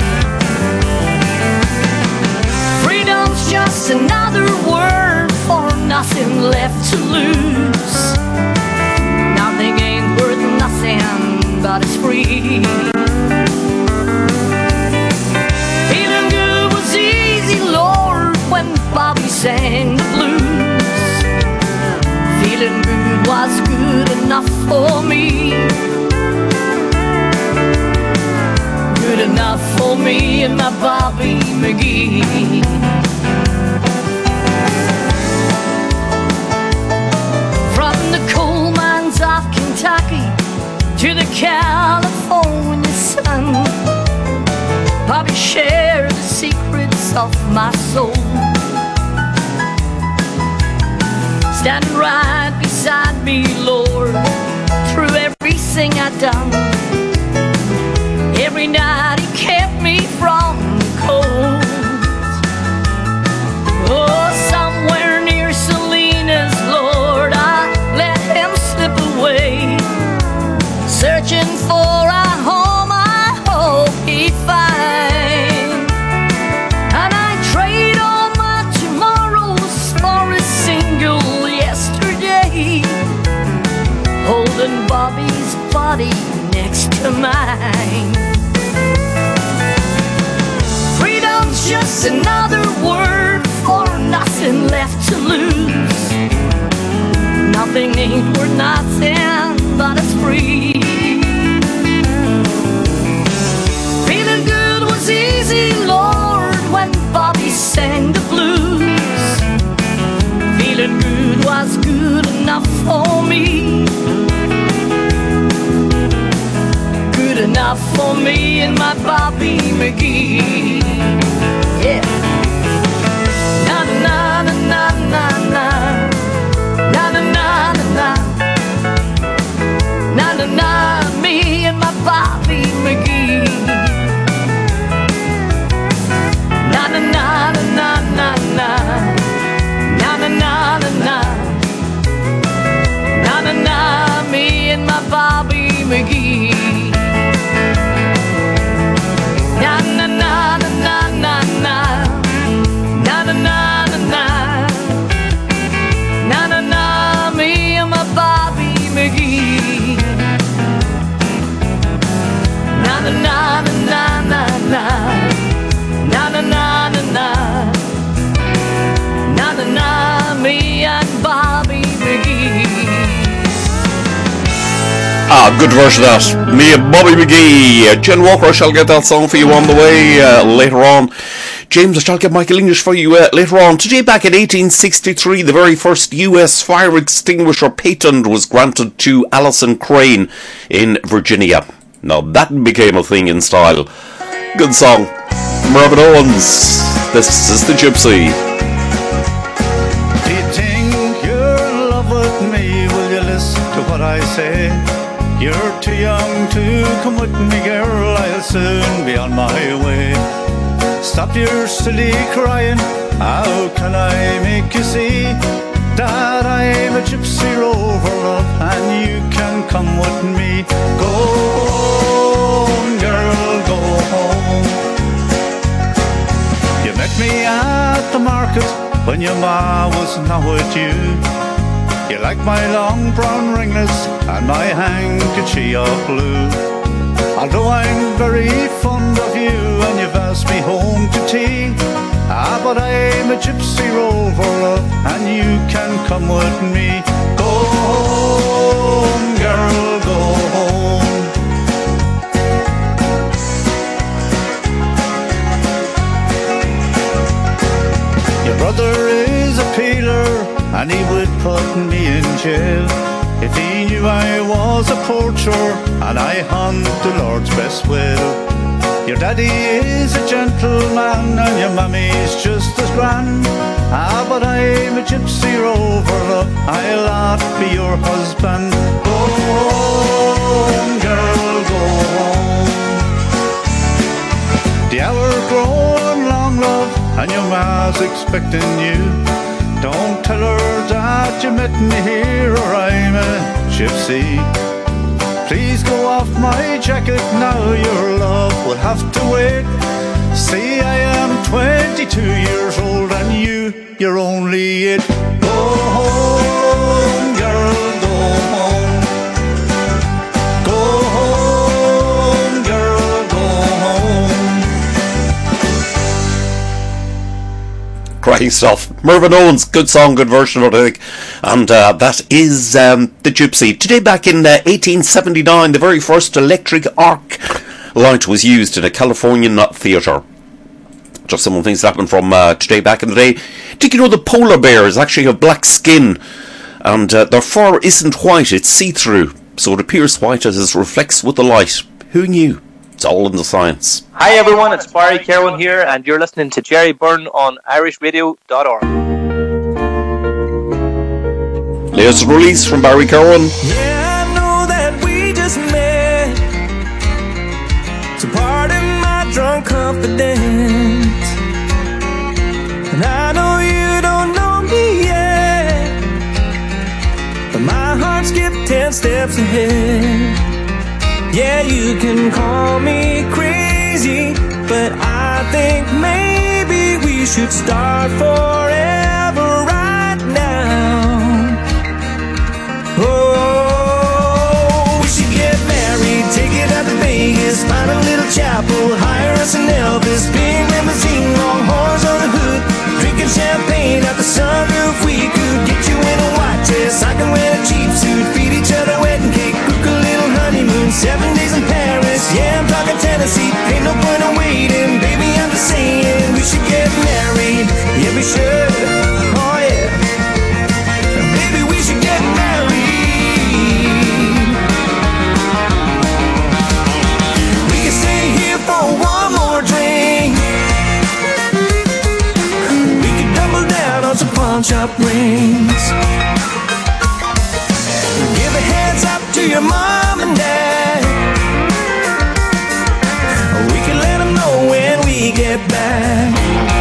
S18: Freedom's just another word for nothing left to lose. Nothing ain't worth nothing, but it's free. Feeling good was easy, Lord, when Bobby sang the blues. Feeling good was good enough for me. Good enough for me and my Bobby McGee. From the coal mines of Kentucky to the California sun, Bobby shared the secrets of my soul. Standing right beside me, Lord, through everything I'd done. Every night he kept me from the cold. Oh, somewhere near Salinas, Lord, I let him slip away, searching for a home I hope he'd find. And I trade all my tomorrows for a single yesterday, holding Bobby's body next to mine. Freedom's just another word for nothing left to lose. Nothing ain't worth nothing, but it's free. Feeling good was easy, Lord, when Bobby sang the blues. Feeling good was good enough for me. Good enough for me and my Bobby McGee. Yeah. Na na na na na na na na na na na na na, me and my Bobby McGee. Na na na na na na na na na na na na na na, me and my Bobby McGee. Na na na na na na na na na na na na na na, me and my Bobby McGee. Na na na na na na na na na na na na na na, me and Bobby McGee.
S6: Ah, good version of that. Me and Bobby McGee. Uh, Jen Walker, I shall get that song for you on the way uh, later on. James, I shall get Michael English for you uh, later on. Today, back in eighteen sixty-three, the very first U S fire extinguisher patent was granted to Allison Crane in Virginia. Now, that became a thing in style. Good song. Mervyn Owens. This is The Gypsy.
S16: Do you think you're in love with me? Will you listen to what I say? You're too young to come with me, girl. I'll soon be on my way. Stop your silly crying. How can I make you see that I'm a gypsy rover, love, and you can come with me? Go home, girl, go home. You met me at the market when your ma was not with you. You like my long brown ringlets and my handkerchief of blue. Although I'm very fond of you and you've asked me home to tea, ah, but I'm a gypsy rover, love, and you can come with me. Go home, girl, go home. Your brother is a peeler and he would put me in jail if he knew I was a poacher and I hunt the Lord's best will. Your daddy is a gentleman and your mummy's just as grand. Ah, but I'm a gypsy rover, love, I'll not be your husband. Go home, girl, go home. The hour growing long, love, and your ma's expecting you. Don't tell her that you met me here or I'm a gypsy. Please go off my jacket now, your love will have to wait. See, I am twenty-two years old and you, you're only eight. Go home, girl, go home. Go home, girl, go home.
S6: Crying stuff. Mervyn Owens, good song, good version of it, I think. And uh, that is um, The Gypsy. Today, back in uh, eighteen seventy-nine, the very first electric arc light was used in a Californian theatre. Just some of the things that happened from uh, today, back in the day. Did you know the polar bears actually have black skin? And uh, their fur isn't white, it's see-through. So it appears white as it reflects with the light. Who knew? It's all in the science.
S19: Hi everyone, it's Barry Kerwin here, and you're listening to Jerry Byrne on irish radio dot org.
S6: Latest release from Barry Kerwin.
S3: Yeah, I know that we just met, so pardon my drunk confidence. And I know you don't know me yet, but my heart skipped ten steps ahead. Yeah, you can call me crazy, but I think maybe we should start forever right now. Oh, we should get married, take it out to Vegas, find a little chapel, hire us an Elvis, big limousine, long horns on the hood, drinking champagne out the sunroof. We could get you in a white dress, I can wear a cheap suit, feed each other wedding cake, book a little honeymoon, seven days in Paris. Yeah, I'm talking Tennessee, ain't no point in waiting, baby, I'm just saying we should get married. Yeah, we should. Oh yeah, baby, we should get married. We can stay here for one more drink, we could double down on some pawn shop rings. Give a heads up to your mom and dad, we can let them know when we get back.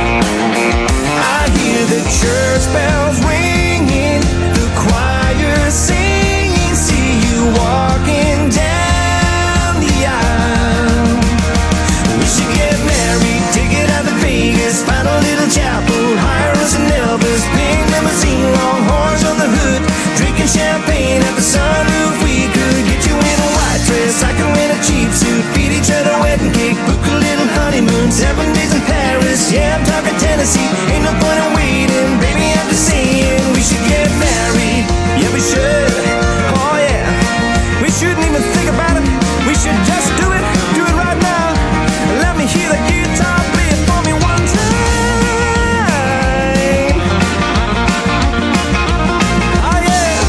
S3: I hear the church bells ringing, the choir singing, see you walking down the aisle. We should get married, take it out to Vegas, find a little chapel, hire us an Elvis, pink limousine, long horns on the hood, drinking champagne at the sunroof. We could get you in a white dress, I can wear a cheap suit, feed each other wedding cake, book a little honeymoon, seven days in Paris. Yeah, I'm talking Tennessee, ain't no point in waiting, baby, I'm just saying we should get married. Yeah, we should. Oh yeah, we shouldn't even think about it, we should just do it, do it right now. Let me hear the guitar play it for me one time. Oh yeah,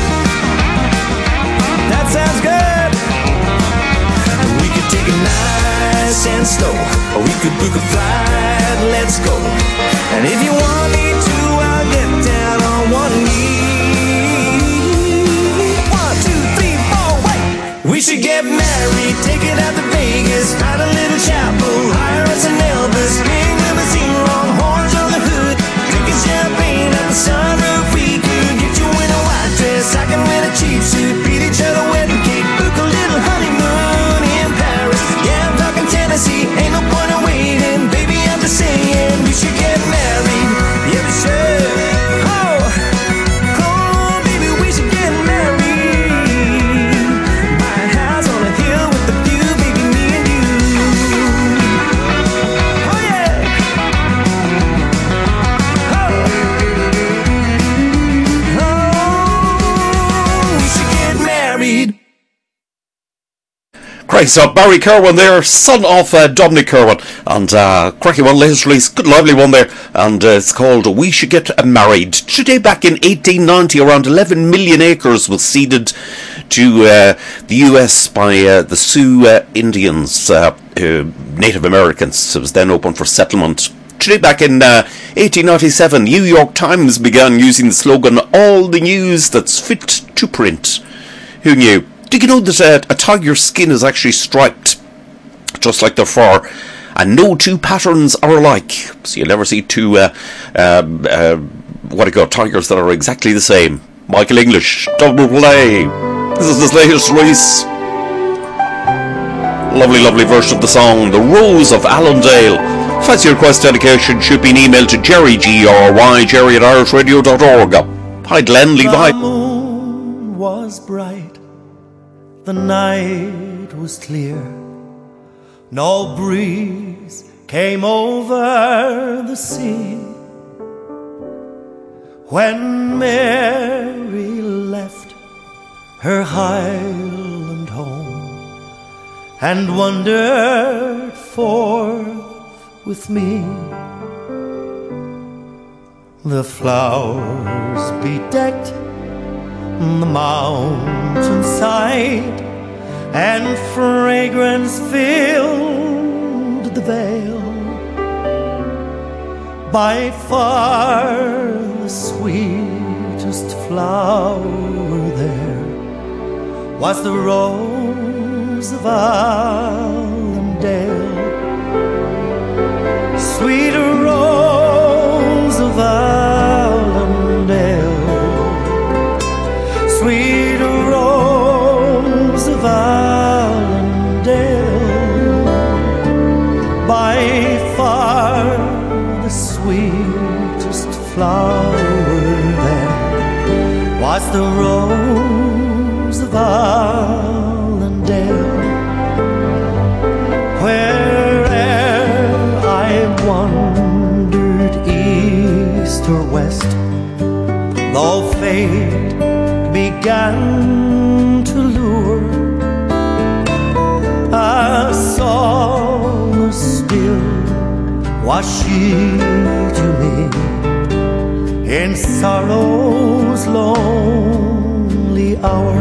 S3: that sounds good. We could take it nice and slow, or we could book a flight, let's go. And if you want me to, I'll get down on one knee. One, two, three, four, wait. We should get married, take it out to Vegas, find a little chapel, hire us an Elvis, big limousine, long horns on the hood, drinking champagne at the sunroof. We could get you in a white dress, I can wear a cheap suit, beat each other wedding cake, book a little honeymoon in Paris. Yeah, I'm talking Tennessee, ain't no point in waiting, baby, I'm just saying we should get married. Yeah, we should. Oh, oh, baby, we should get married. Buy a house on a hill with a view, baby, me and you. Oh yeah. Oh, oh, we should get married.
S6: Great, so Barry Kerwin there, son of uh, Dominic Kerwin, and uh, cracky one, latest release, good lively one there, and uh, it's called We Should Get Married. Today, back in eighteen ninety, around eleven million acres was ceded to uh, the U S by uh, the Sioux uh, Indians, uh, uh, Native Americans. It was then open for settlement. Today, back in uh, eighteen ninety-seven, New York Times began using the slogan, all the news that's fit to print. Who knew? Did you know that uh, a tiger's skin is actually striped, just like their fur, and no two patterns are alike? So you'll never see two, uh, uh, uh, what do you call, tigers that are exactly the same. Michael English, double play. This is his latest release. Lovely, lovely version of the song, The Rose of Allendale. Fancy request dedication, should be an email to Jerry, G R Y, Jerry at irish radio dot org. Hi Glenn, leave
S3: The
S6: hi.
S3: moon was bright, the night was clear, no breeze came over the sea. When Mary left her highland home and wandered forth with me, the flowers bedecked the mountainside,
S1: and fragrance filled the vale. By far the sweetest flower there was the rose of Allendale. Sweet rose of Allendale, sweet rose of Allendale, by far the sweetest flower there was the rose of Allendale. Where'er I wandered east or west, though fate began to lure, a song still was she to me in sorrow's lonely hour.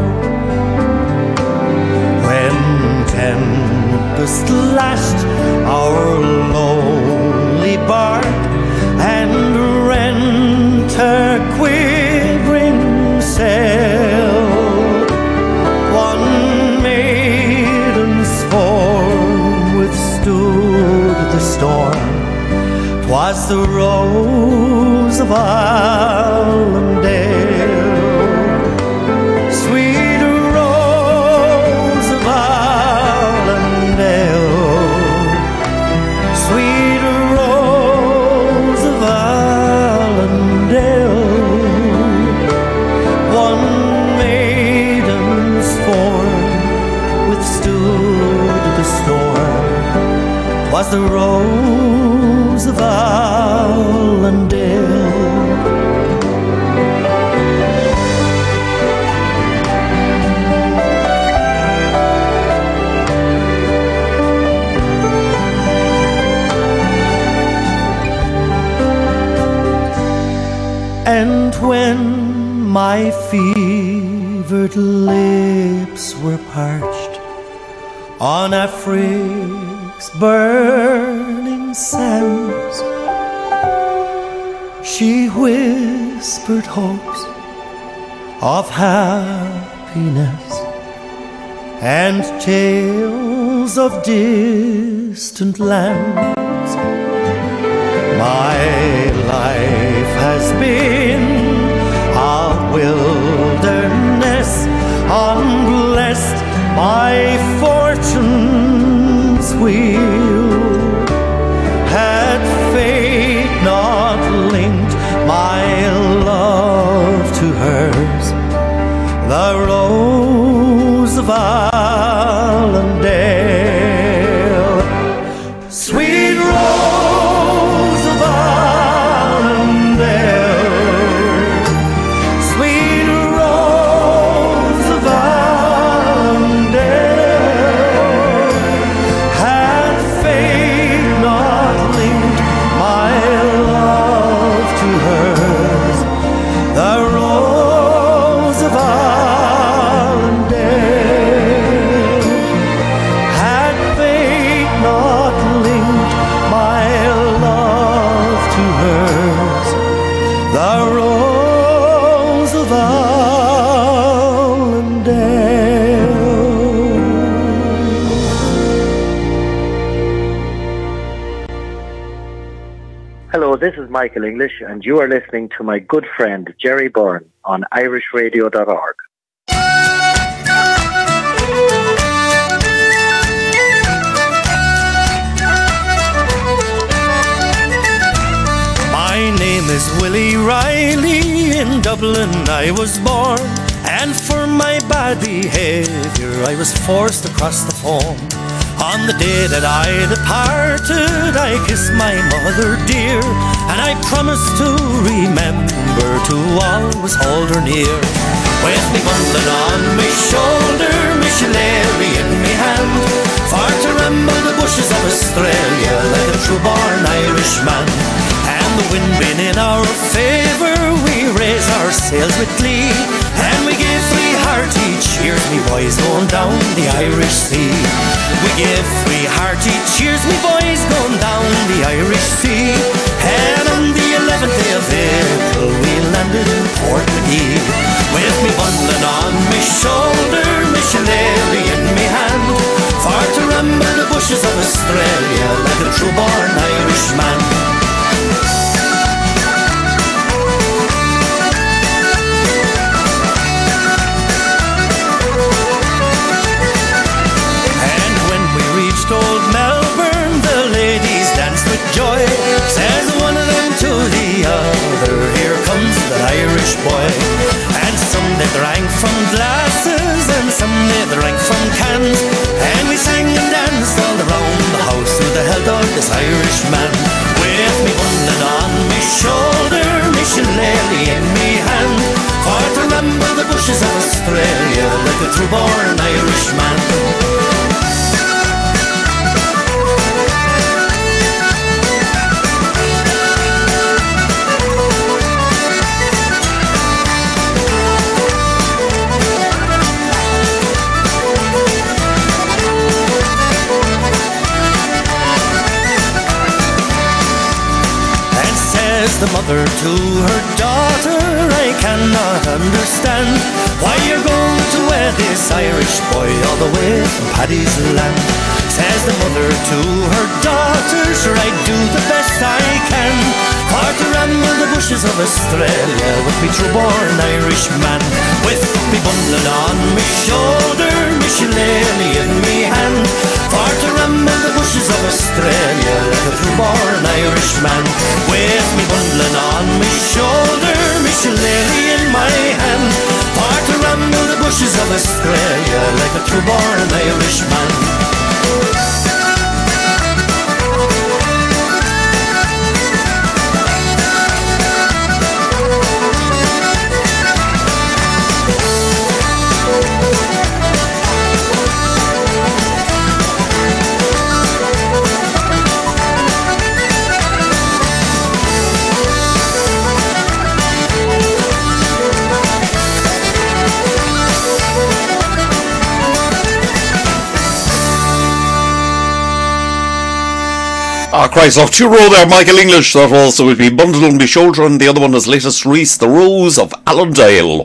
S1: When tempest lashed our lonely bark and rent her quivering sail, one maiden's form withstood the storm. 'Twas the rose of Allendale. Sweet rose of Allendale, sweet rose of Allendale, one maiden's form withstood the storm. 'Twas the rose of Allendale. And when my fevered lips were parched on Afric's burning sands, she whispered hopes of happiness and tales of distant lands. My life has been a wilderness, unblessed by fortune's wheel. Had fate not linked my love to hers, the rose of Allendale, sweet rose of Allendale, sweet rose of Allendale. Had fate not linked my love to hers, the rose of Allendale. Had fate not linked my love to hers, the rose of Allendale.
S19: Hello, this is Michael English, and you are listening to my good friend Jerry Byrne on Irish Radio dot org.
S1: My name is Willie Riley, in Dublin I was born, and for my bad behaviour I was forced across the foam. On the day that I departed, I kissed my mother dear, and I promised to remember to always hold her near. With me bundle on my shoulder, my shillelagh in me hand, for to ramble the bushes of Australia like a true-born Irishman. And the wind being in our favour, we raise our sails with glee, and we give three hearty cheers
S3: cheers, me boys, going down the Irish Sea. We give three hearty cheers, me boys, going down the Irish Sea. And on the eleventh day of April, we landed in Portmagee. With me bundling on me shoulder, me shillelagh in me hand, for to ramble the bushes of Australia like a true-born Irishman. Old Melbourne, the ladies danced with joy. Says one of them to the other, here comes the Irish boy. And some they drank from glasses, and some they drank from cans. And we sang and danced all around the house with the health of this Irishman. With me bundling on me shoulder, me shillelagh in me hand, for to ramble the bushes of Australia like a true-born Irishman. The mother to her daughter, I cannot understand why you're going to wed this Irish boy all the way from Paddy's land. Says the mother to her daughter, sure I do the best I can, for to ramble the bushes of Australia with me true-born Irishman. With me bundling on me shoulder, me shillelagh in me hand, for to ramble the bushes of Australia like a true-born Irishman. With me bundling on me shoulder, me shillelagh in my hand, for to ramble the bushes of Australia like a true-born Irishman.
S6: Ah, Christ, off two row there, Michael English. That also would be Bundled on Me Shoulder, and the other one is latest release, The Rose of Allendale.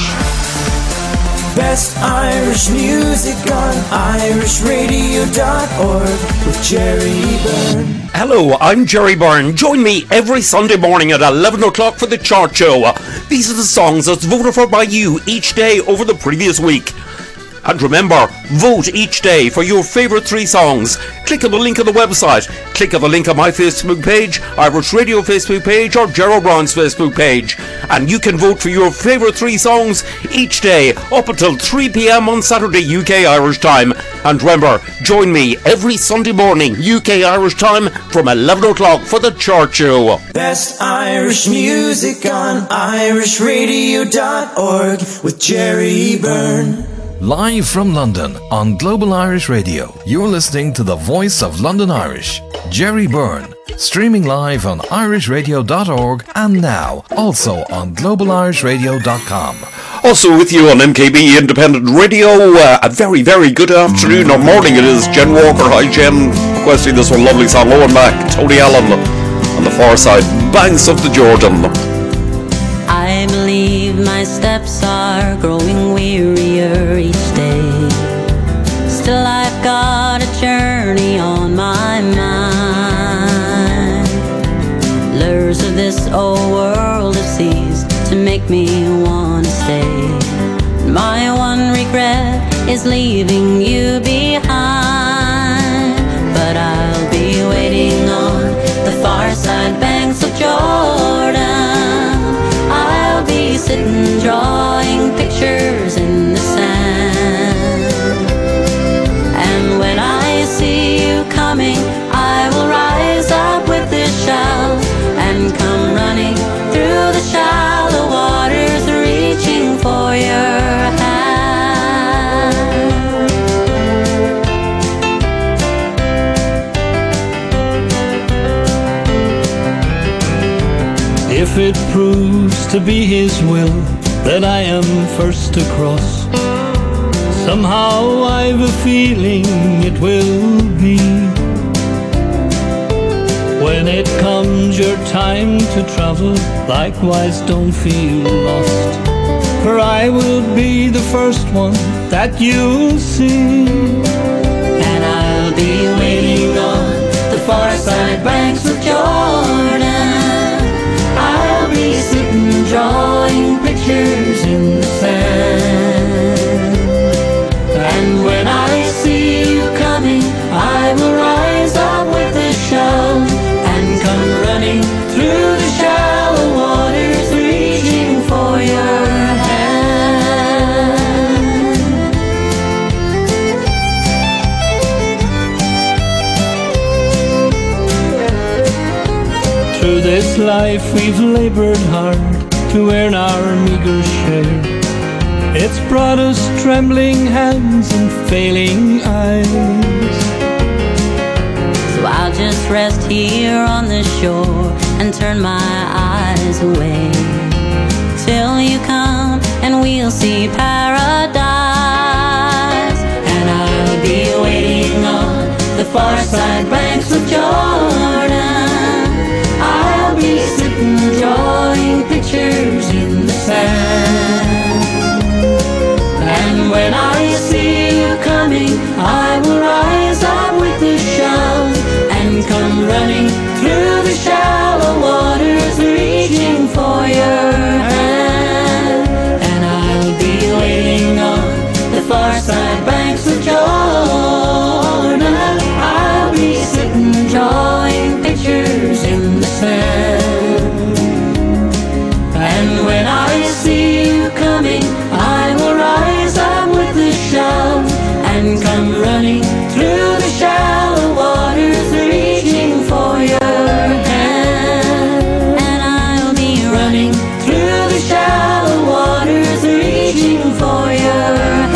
S3: Best Irish music on irish radio dot org with Jerry Byrne.
S6: Hello, I'm Jerry Byrne. Join me every Sunday morning at eleven o'clock for the Chart Show. These are the songs that's voted for by you each day over the previous week. And remember, vote each day for your favourite three songs. Click on the link on the website. Click on the link on my Facebook page, Irish Radio Facebook page, or Gerald Brown's Facebook page. And you can vote for your favourite three songs each day up until three p.m. on Saturday U K Irish time. And remember, join me every Sunday morning U K Irish time from eleven o'clock for the Chart Show.
S3: Best Irish music on irish radio dot org with Jerry Byrne.
S20: Live from London on Global Irish Radio, you're listening to the voice of London Irish, Jerry Byrne, streaming live on irish radio dot org and now also on global irish radio dot com.
S6: Also with you on M K B Independent Radio, uh, a very, very good afternoon or morning it is. Jen Walker, hi Jen, requesting this one lovely song, Owen Mac, Tony Allen, on the far side, Banks of the Jordan.
S21: I believe my steps are growing wearier each day. Still I've got a journey on my mind. Lures of this old world have ceased to make me want to stay. My one regret is leaving you behind. But I'll be waiting on the far side banks of Jordan. Sitting drawing pictures in the sand. And when I see you coming, I will rise up with this shout and come running through the shallow waters, reaching for your hand.
S8: If it proves to be his will that I am first to cross, Somehow I've a feeling it will be. When it comes your time to travel, likewise don't feel lost, for I will be the first one that you'll see.
S21: And I'll be waiting on the far side banks of Jordan. I'll be sitting drawing pictures in the sand. And when I see you coming, I will rise up with a shout and come running through the shallow waters, reaching for your hand.
S8: Through this life we've labored hard to earn our meager share. It's brought us trembling hands and failing eyes.
S21: So I'll just rest here on the shore and turn my eyes away till you come and we'll see paradise. And I'll be waiting on the far side banks of Jordan. I'll be sitting drawing pictures in the sand. And when I see you coming, I will rise up with a shout and come running through the shallow waters, reaching for your hand. And I'll be waiting on the far side banks of Jordan. I'll be sitting drawing pictures in the sand. And when I see you coming, I will rise up with a shout and come running through the shallow waters, reaching for your hand. And I'll be running through the shallow waters, reaching for your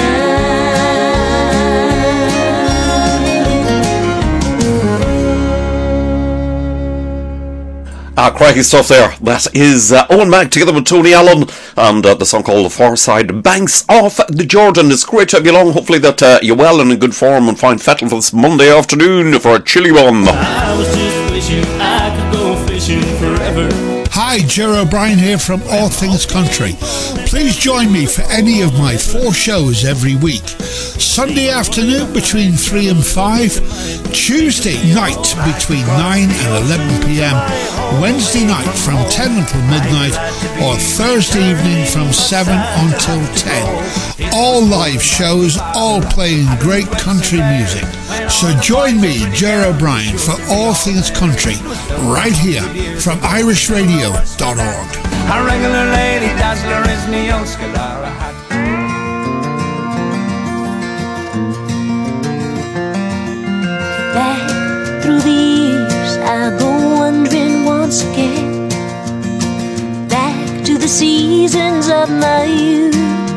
S6: Ah, cracking stuff there. That is uh, Owen Mack together with Tony Allen and uh, the song called The Far Side Banks of the Jordan. It's great to have you along. Hopefully that uh, you're well and in good form and find fettle for this Monday afternoon for a chilly one.
S2: I was just wishing I could go fishing forever.
S22: Hi, Jerry O'Brien here from All Things Country. Please join me for any of my four shows every week. Sunday afternoon between three and five, Tuesday night between nine and eleven p.m, Wednesday night from ten until midnight, or Thursday evening from seven until ten. All live shows, all playing great country music. So join me, Jerry O'Brien, for All Things Country, right here from irish radio dot org.
S10: A regular lady dazzler is me old Scalara hat.
S21: back through the years. I go wandering once again, back to the seasons of my youth.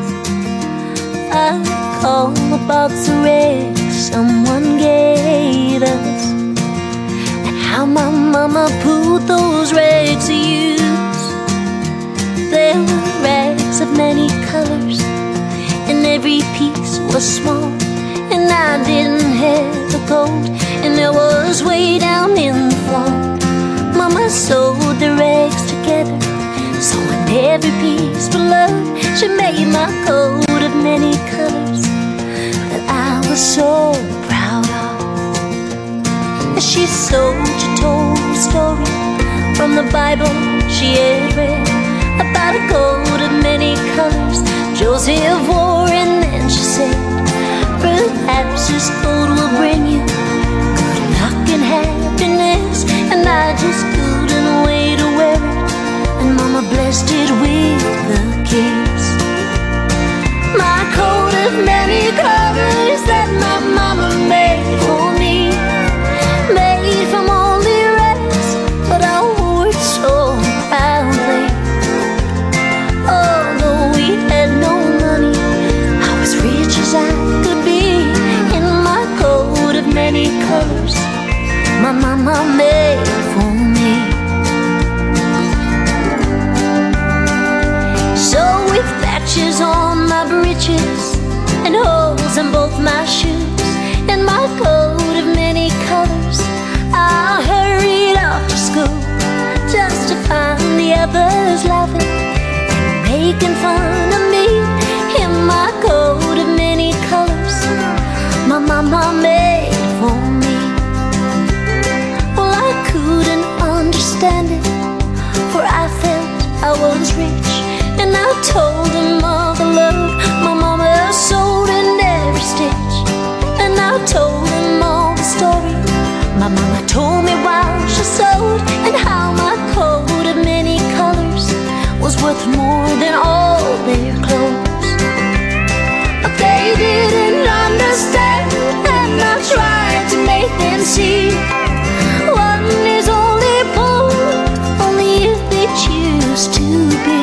S21: I recall about the wreck someone gave us, and how my mama pulled those rags of use. There were rags of many colors, and every piece was small, and I didn't have the gold, and there was way down in the floor. Mama sewed the rags together, so in every piece with love, she made my coat of many colors that I was so proud of. As she sewed, she told a story from the Bible she had read about a coat of many colors Joseph wore, and then she said, perhaps this coat will bring you good luck and happiness. And I just couldn't wait to wear it, and Mama blessed it with a kiss. My coat of many colors that my mama made for me, made from only rags, but I wore it so proudly. Although we had no money, I was rich as I could be in my coat of many colors my mama made for me. So with patches on my breeches and holes
S4: making fun of me in my coat of many colors my mama made for me. Well, I couldn't understand it, for I felt I was rich, and I told him of the love my mama sewed in every stitch. And I told him all the story my mama told me while she sewed, and how my coat of many colors was worth more than all their clothes. But they didn't understand, and I tried to make them see one is only poor only if they choose to be.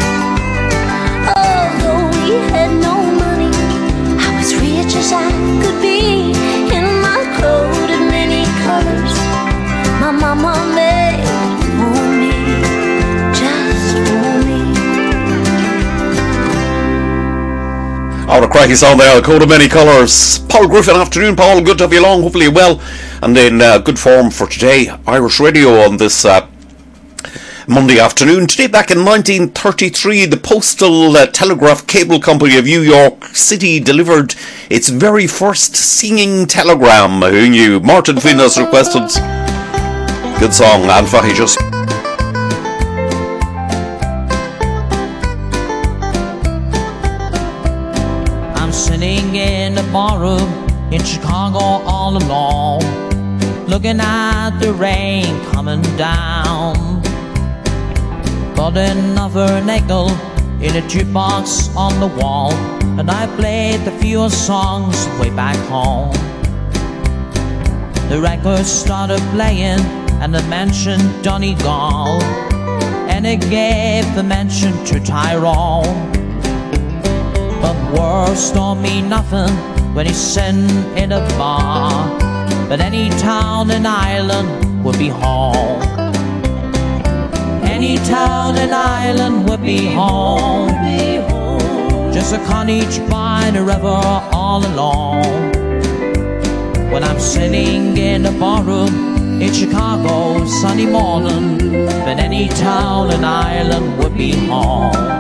S4: Although we had no money, I was rich as I could be in my coat of many colors my mama made for me, just for me.
S6: Oh, the cracky song there, coat of many colours. Paul Griffin, afternoon, Paul. Good to have you along. Hopefully well, and in uh, good form for today. Irish Radio on this uh, Monday afternoon. Today, back in nineteen thirty-three, the Postal uh, Telegraph Cable Company of New York City delivered its very first singing telegram. Who knew? Martin Finn has requested. Good song, and Fahy just.
S7: I'm sitting in a barroom in Chicago all alone, looking at the rain coming down. Got another nickel in a jukebox on the wall, and I played the few songs way back home. The record started playing, and it mentioned Donegal, and it gave the mention to Tyrone. But words don't mean nothing when he's sitting in a bar, but any town in Ireland would be home. Any town in Ireland would be home. Just a cottage by the river all alone. When I'm sitting in a barroom in Chicago Sunday morning, but any town in Ireland would be home.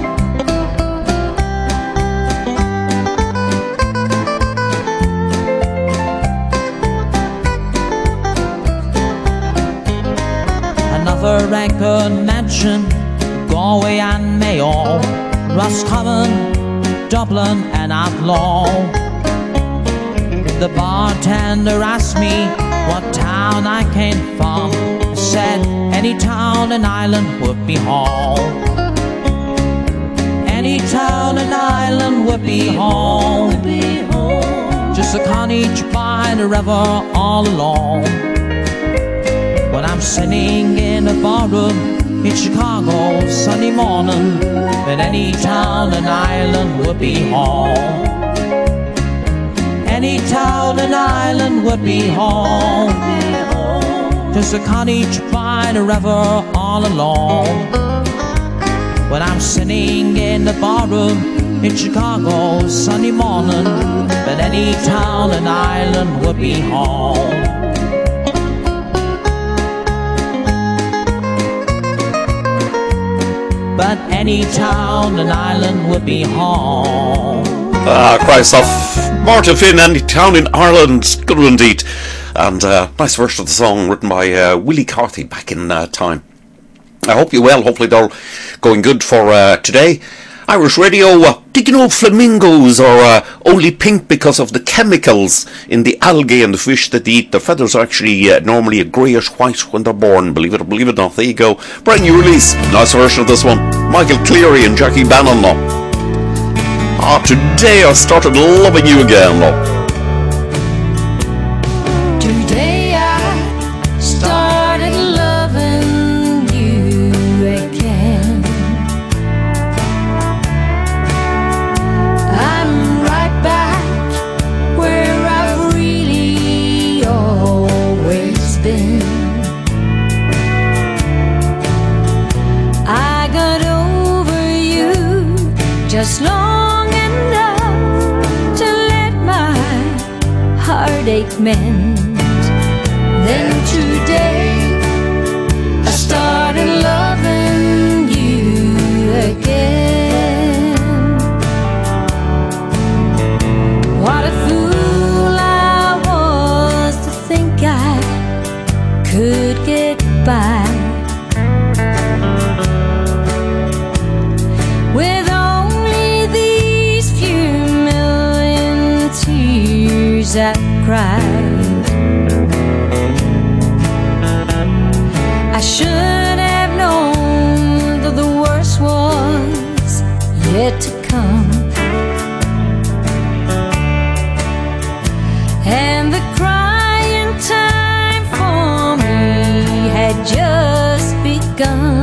S7: Another record mentioned Galway and Mayo, Roscommon, Dublin and Athlone. The bartender asked me what town I came from. I said any town in Ireland would be home. Any town in Ireland would be home. Just a cottage by the river all alone. When I'm sitting in a barroom in Chicago Sunday morning, but any town in Ireland would be home. Any town in Ireland would be home. Just a cottage by the river all alone. When I'm sitting in the barroom in Chicago Sunday morning, but any town in Ireland would be home. But any town in Ireland would be home.
S6: Ah, Christ off. Martin Finn, any town in Ireland. Good one indeed. And uh, nice version of the song written by uh, Willie Carthy back in uh, time. I hope you're well. Hopefully they're going good for uh, today. Irish Radio, uh, did you know flamingos are uh, only pink because of the chemicals in the algae and the fish that they eat? Their feathers are actually uh, normally a greyish white when they're born. Believe it or believe it not. There you go. Brand new release. Nice version of this one. Michael Cleary and Jackie Bannon. Ah, today I started loving you again.
S4: Today I started loving you again. I'm right back where I've really always been. I got over you just long enough to let my heartache mend. Then today I started loving you again.
S3: tears that cried. I should have known that the worst was yet to come, and the crying time for me had just begun.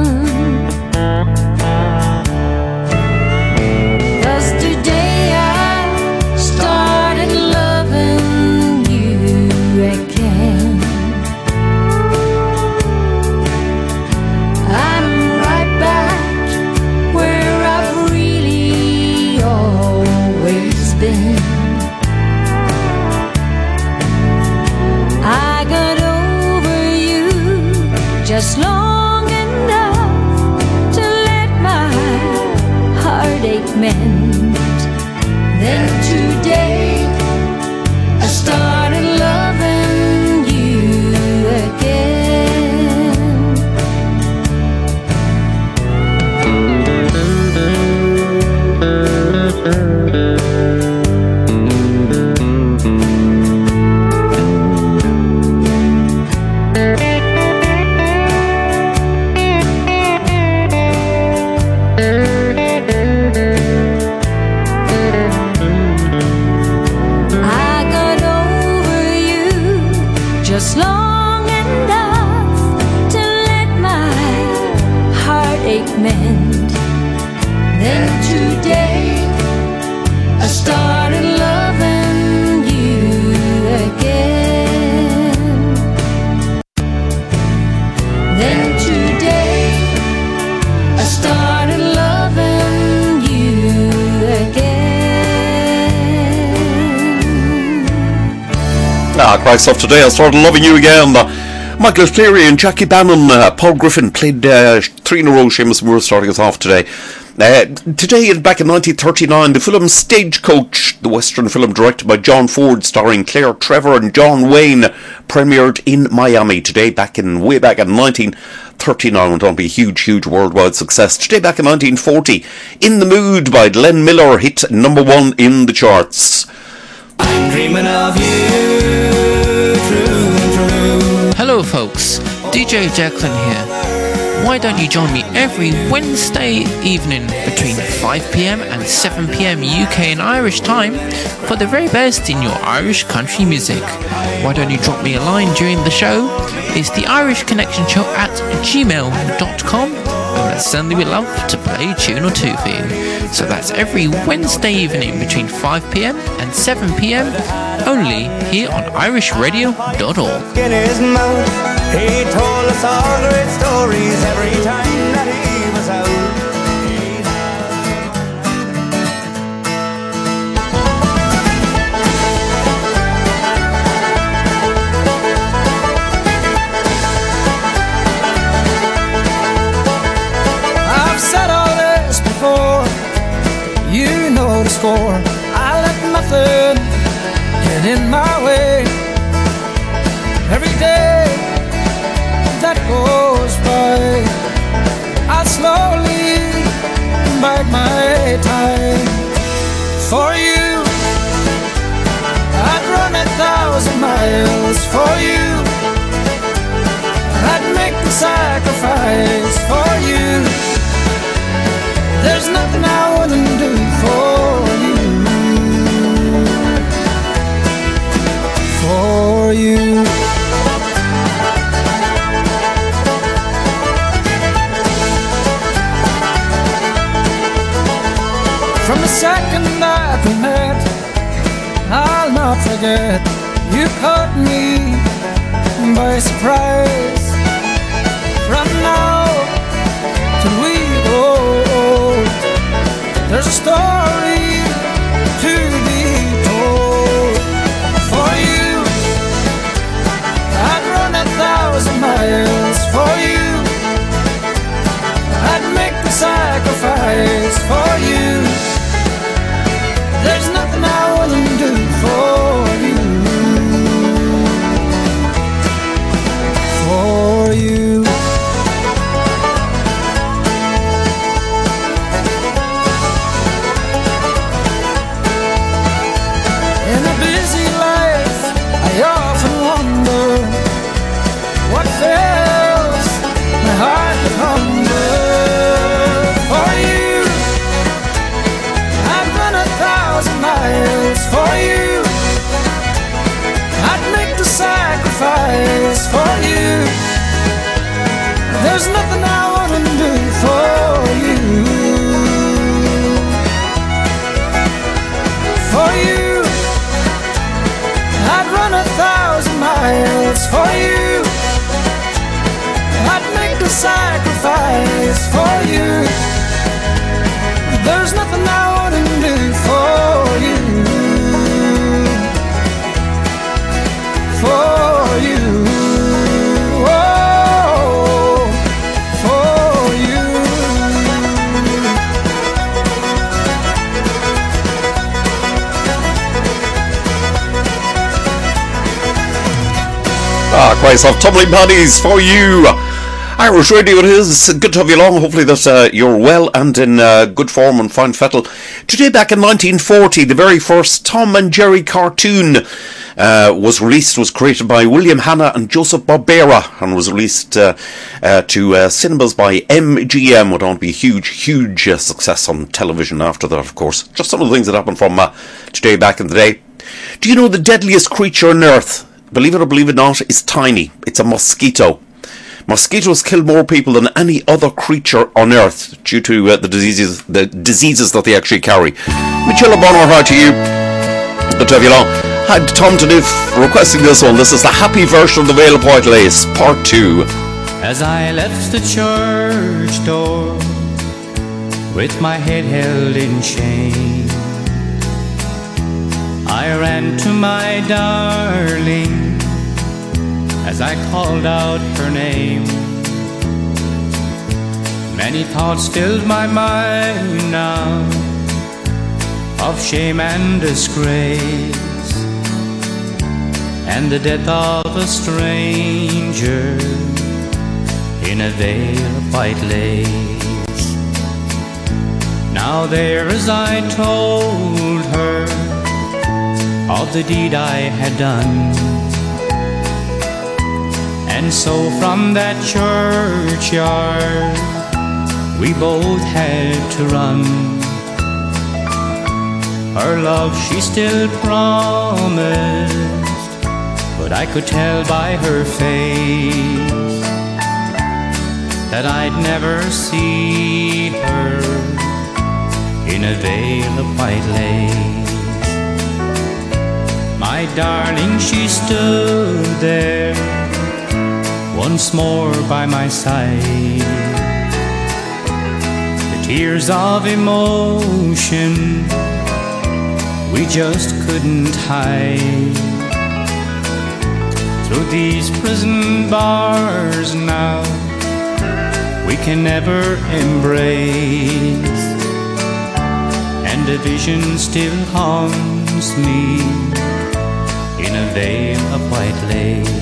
S3: Just long enough to let my heartache mend. Then today I started loving you mend. Then today I started loving you again. Then today I started loving you again.
S6: Ah, great stuff today. I started loving you again. Michael Cleary and Jackie Bannon, uh, Paul Griffin played uh, three in a row. Seamus Moore starting us off today. Uh, today, back in nineteen thirty-nine, the film Stagecoach, the Western film directed by John Ford, starring Claire Trevor and John Wayne, premiered in Miami today, back in way back in nineteen thirty-nine. Went on to be a huge, huge worldwide success. Today, back in nineteen forty, In the Mood by Glenn Miller hit number one in the charts.
S2: I'm dreaming of you, true.
S5: Hello folks, D J Declan here. Why don't you join me every Wednesday evening between five p m and seven p m U K and Irish time for the very best in your Irish country music? Why don't you drop me a line during the show? It's the Irish Connection Show at gmail dot com, and I'd certainly would love to play a tune or two for you. So that's every Wednesday evening between five p m and seven p m only here on irish radio dot org.
S2: In his mouth, he told us all great stories every time that he was out.
S10: I've said all this before, you know the score. I let nothing get in my way. Every day that goes by, I slowly bide my time. For you, I'd run a thousand miles. For you, I'd make the sacrifice. For you, there's nothing I wouldn't do for you. For you. From the second that we met, I'll not forget. You caught me by surprise. From now till we grow old, there's a story to be told. For you, I'd run a thousand miles. For you, I'd make the sacrifice. For you, there's nothing I wouldn't do for you. For you.
S3: a thousand miles for you. I'd make the sacrifice for you. There's nothing I wouldn't do for you. For you. Oh, for you.
S6: Ah, Christ of tumbling bodies for you. Irish Radio it is. Good to have you along. Hopefully that uh, you're well and in uh, good form and fine fettle. Today back in nineteen forty, the very first Tom and Jerry cartoon uh, was released, was created by William Hanna and Joseph Barbera, and was released uh, uh, to uh, cinemas by M G M. Would on be a huge, huge uh, success on television after that, of course. Just some of the things that happened from uh, today back in the day. Do you know the deadliest creature on earth, believe it or believe it not, is tiny? It's a mosquito. Mosquitoes kill more people than any other creature on earth due to uh, the diseases the diseases that they actually carry. Michelle Bonner, hi to you. Good to have you along. Had Tom to Diff requesting this one. This is the happy version of the Veil of White Lace, part two.
S9: As I left the church door with my head held in shame, I ran to my darling as I called out her name. Many thoughts filled my mind now of shame and disgrace, and the death of a stranger in a veil of white lace. Now there as I told her of the deed I had done, and so from that churchyard we both had to run. Her love she still promised, but I could tell by her face that I'd never see her in a veil of white lace. My darling, she stood there once more by my side. The tears of emotion we just couldn't hide. Through these prison bars now we can never embrace, and a vision still haunts me in a veil of white lace.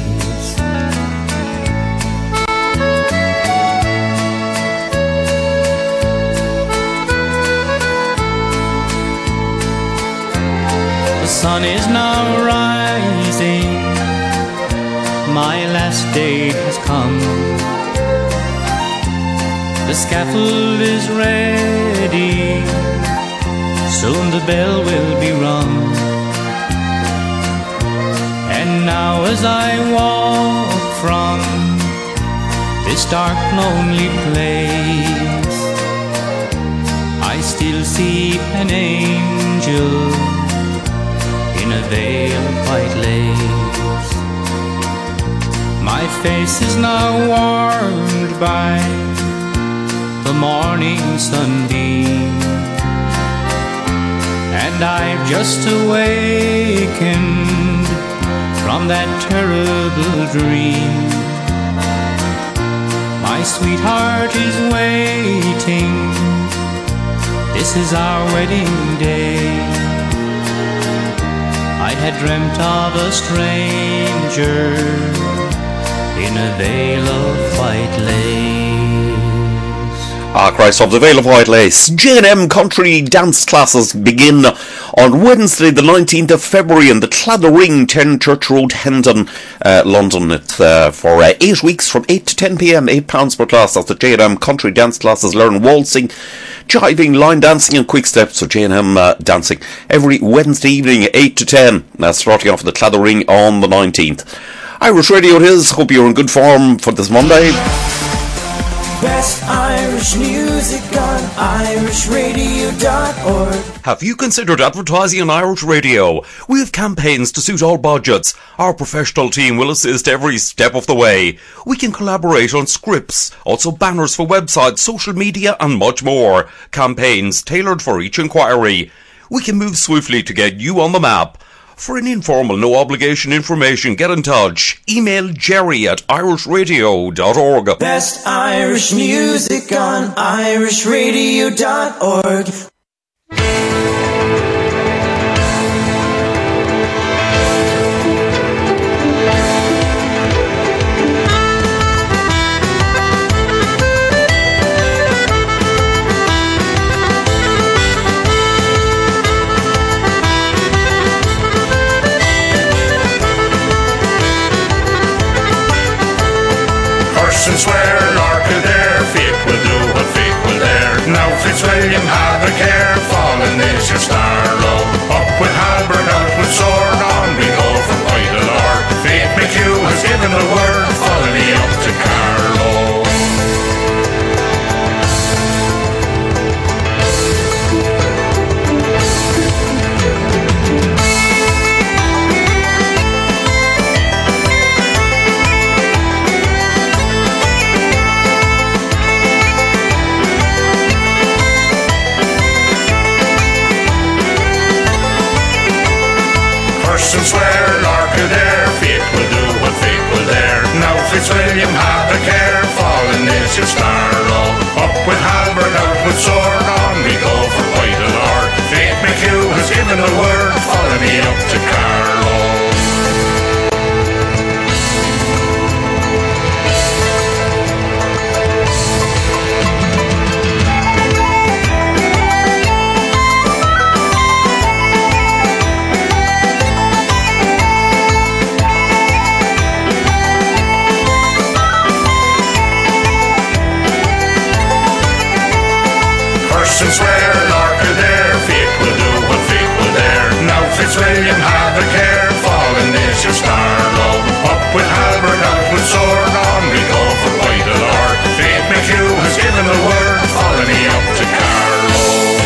S9: The sun is now rising, my last day has come. The scaffold is ready, soon the bell will be rung. And now as I walk from this dark lonely place, I still see an angel in a veil of white lace. My face is now warmed by the morning sunbeam, and I've just awakened from that terrible dream. My sweetheart is waiting, this is our wedding day. I had dreamt of a stranger in a veil of white lace.
S6: Ah, Christ of the Veil of White Lace. J and M country dance classes begin on Wednesday the nineteenth of February in the Claddering, ten Church Road, Hendon, uh, London. It's uh, for uh, eight weeks from eight to ten p m, eight pounds per class. That's the J and M country dance classes. Learn waltzing, jiving, line dancing and quick steps. So J and M uh, dancing every Wednesday evening, eight to ten. That's starting off at the Claddering on the nineteenth. Irish Radio it is. Hope you're in good form for this Monday.
S3: Best Irish music on irish radio dot org.
S6: Have you considered advertising on Irish Radio? We have campaigns to suit all budgets. Our professional team will assist every step of the way. We can collaborate on scripts, also banners for websites, social media and much more. Campaigns tailored for each inquiry. We can move swiftly to get you on the map. For an informal, no obligation information, get in touch. Email Jerry at irish radio dot org.
S3: Best Irish music on irish radio dot org.
S10: And swear, Lord Kildare, fate will do what fate will dare. Now Fitzwilliam, have a care, fallen is your star low. Up with halberd, out with sword, on we go for quite a lord. Fate McHugh has given the word, follow me up to Carlow. And swear, Lord Kildare, fate will do what fate will dare. Now Fitzwilliam, have a care, fallen is your star low. Up with halberd, out with sword, on we go for quite a lord. Fate McHugh has given the word, follow me up to Carlow. And swear, Lord Kildare, fate will do what fate will dare. Now Fitzwilliam, have a care, fallen is your star low. Up with halberd, out with sword, on we go for quite a lord. Fate McHugh has given the word, follow me up to Carlow.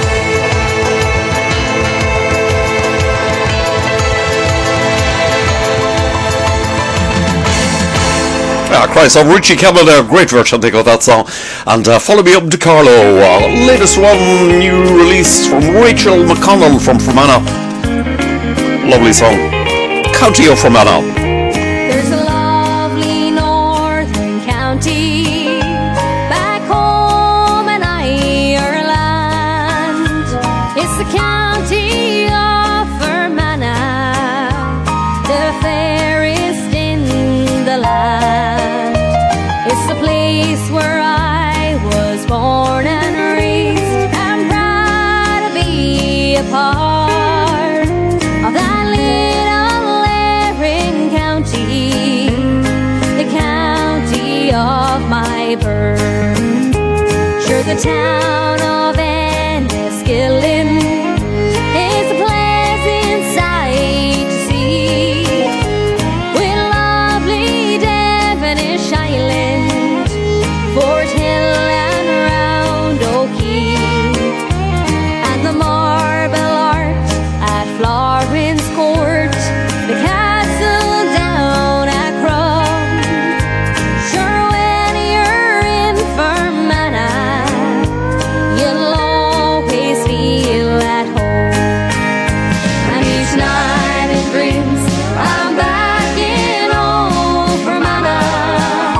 S6: Ah, Christ, oh, Richie Campbell there, great version, I think, of that song. And uh, follow me up to Carlow. Uh, latest one, new release from Rachel McConnell from Fermanagh. Lovely song. County of Fermanagh.
S4: There's a lovely northern county back home in Ireland. It's the county of Fermanagh, the fairest in the land. It's the place where I was born and raised, and proud to be a part of that little Erin county, the county of my birth. Sure, the town of Enniskillen is a pleasant sight to see, with lovely Devonish Island, Fort Hill and Round O'Keefe, and the Marble Arch at Florence Court, the castle down at Crum. Sure, when you're in Fermanagh, you'll always feel at home. And each night it brings, I'm back in old Fermanagh.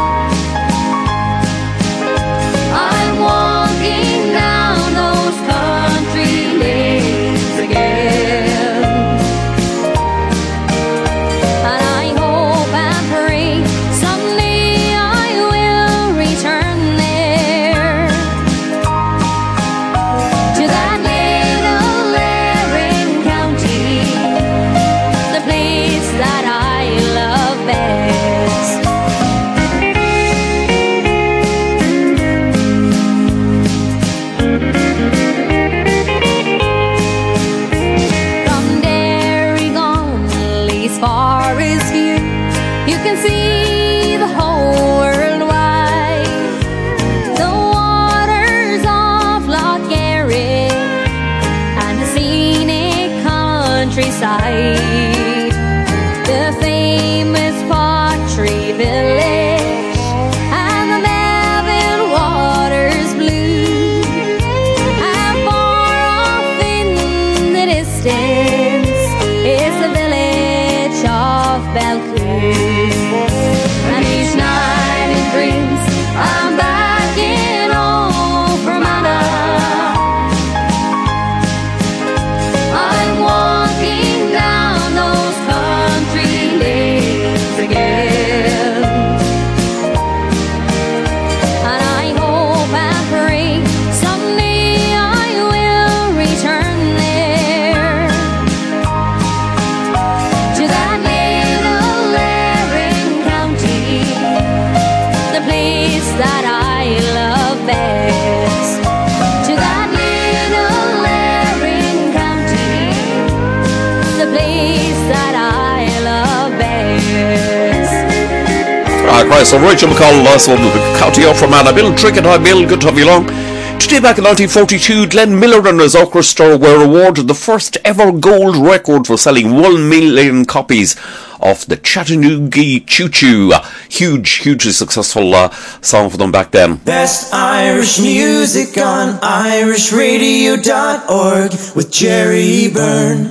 S4: I'm walking down those country lanes again, and I hope and pray someday I will return there, to that little Erin county, the place that I love best. From Derrygonley as far as here, you can see the whole world wide. The waters of night. The famous Pottery Village and the Melville waters blue, and far off in the distance is the village of Belcoo. And each night in dreams I'm back in old Fermanagh. I'm walking down those country lanes again, and I hope and pray someday I will return there, to that little Erin County, the place that I love best, to that little Erin County, the place that I love best.
S6: Ah, Christ, so Rachel McCall, last one, the county up from Anna. Bill Trickett, hi Bill, good to have you along. Today back in nineteen forty-two, Glenn Miller and his orchestra were awarded the first ever gold record for selling one million copies of the Chattanooga Choo Choo. Huge, hugely successful uh, song for them back then.
S2: Best Irish music on Irish Radio dot org with Jerry Byrne.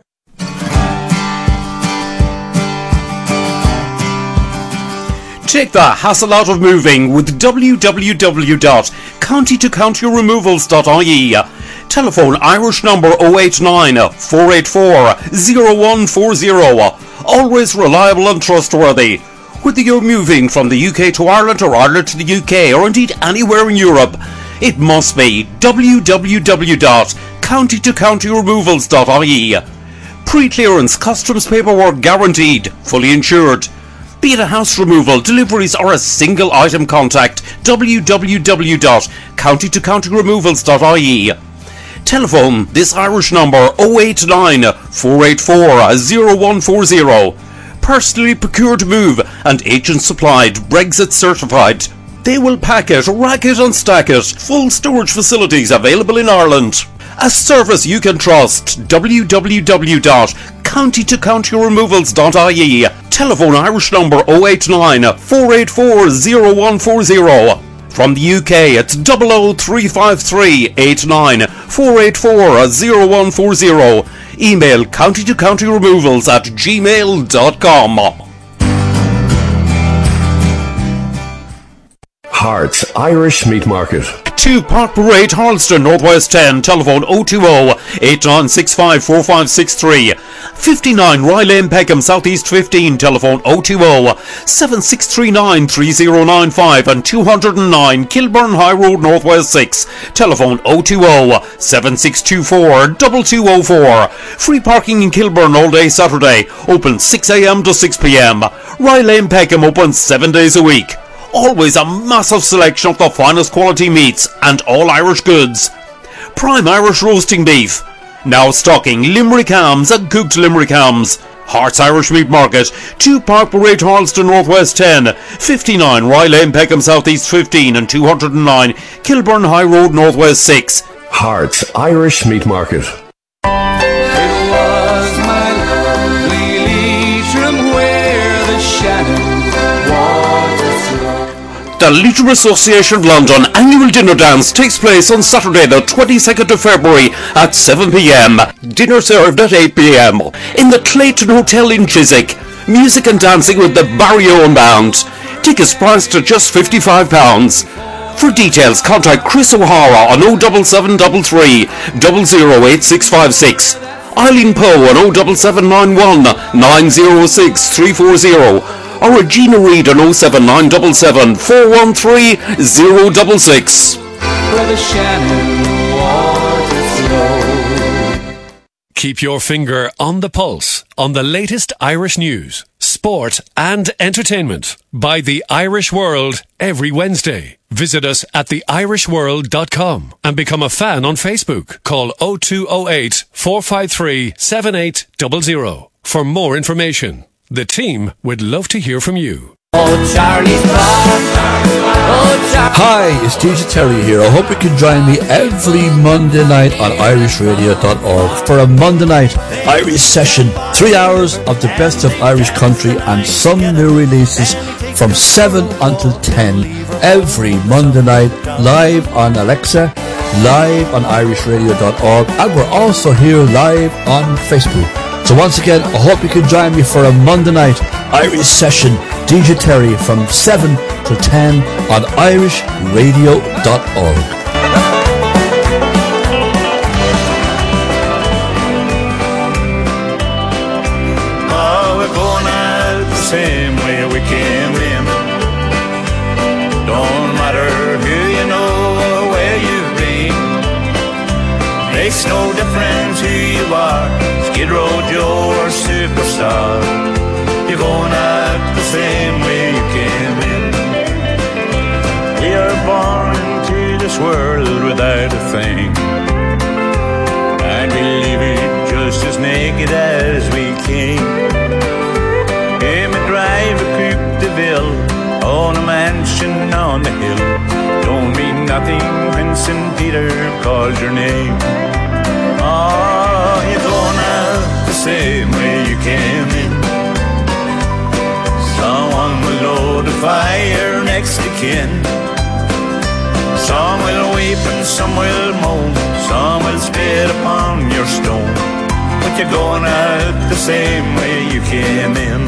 S6: Take the hassle out of moving with w w w dot county to county removals dot I E. Telephone Irish number oh eight nine, four eight four, oh one four oh. Always reliable and trustworthy. Whether you're moving from the U K to Ireland or Ireland to the U K or indeed anywhere in Europe, it must be w w w dot county to county removals dot I E. Pre-clearance customs paperwork guaranteed, fully insured. Be it a house removal, deliveries or a single item, contact w w w dot county to county removals dot I E. Telephone this Irish number oh eight nine, four eight four, oh one four oh. Personally procured move and agent supplied, Brexit certified. They will pack it, rack it and stack it. Full storage facilities available in Ireland. A service you can trust. w w w dot county to county removals dot I E. Telephone Irish number oh eight nine, four eight four, oh one four oh. From the U K it's double oh three five three, eight nine, four eight four, oh one four oh. Email county to county removals at gmail dot com.
S11: Hearts Irish Meat Market.
S6: two Park Parade, Harleston, Northwest ten. Telephone oh two oh, eight nine six five, four five six three. fifty-nine Rye Lane, Peckham, Southeast fifteen. Telephone oh two oh, seven six three nine, three oh nine five. And two oh nine Kilburn High Road, Northwest six. Telephone oh two oh, seven six two four, two two oh four. Free parking in Kilburn all day Saturday. Open six a m to six p m. Rye Lane, Peckham, open seven days a week. Always a massive selection of the finest quality meats and all Irish goods. Prime Irish roasting beef. Now stocking Limerick hams and cooked Limerick hams. Hearts Irish Meat Market, two Park Parade, Harleston, Northwest ten. fifty-nine Rye Lane, Peckham, Southeast fifteen. And two oh nine Kilburn High Road, Northwest six.
S11: Hearts Irish Meat Market.
S2: It was my lovely Leitrim where the Shannon
S6: The Leitrim Association of London annual dinner dance takes place on Saturday the twenty-second of February at seven p m. Dinner served at eight p m. in the Clayton Hotel in Chiswick. Music and dancing with the Barry Owen Band. Tickets priced at just fifty-five pounds. For details contact Chris O'Hara on oh seven seven three three, zero zero eight six five six. Eileen Poe on oh seven seven nine one, nine oh six three four oh. Or Regina Reid on oh seven nine seven seven, four one three, oh six six.
S2: where the Shannon waters flow.
S13: Keep your finger on the pulse on the latest Irish news, sport and entertainment by The Irish World every Wednesday. Visit us at the irish world dot com and become a fan on Facebook. Call oh two oh eight, four five three, seven eight zero zero for more information. The team would love to hear from you.
S3: Oh, Charlie's gone. Oh, Charlie.
S15: Hi, it's D J Terry here. I hope you can join me every Monday night on irish radio dot org for a Monday night Irish session. Three hours of the best of Irish country and some new releases from seven until ten every Monday night, live on Alexa, live on irish radio dot org, and we're also here live on Facebook. So once again, I hope you can join me for a Monday night Irish session. D J Terry from seven to ten on irish radio dot org.
S10: Oh, we're going out the same way we came in. Don't matter who you know or where you've been. Makes no difference who you are, Skid Row Joe or superstar. You're going out the same way you came in. We are born into this world without a thing, and we leave it just as naked as we came. Came and drive a Coupe de Ville on a mansion on the hill. Don't mean nothing when Saint Peter calls your name. Oh, you're going out the same way you came in. Someone will load a fire next to kin. Some will weep and some will moan. Some will spit upon your stone. But you're going out the same way you came in.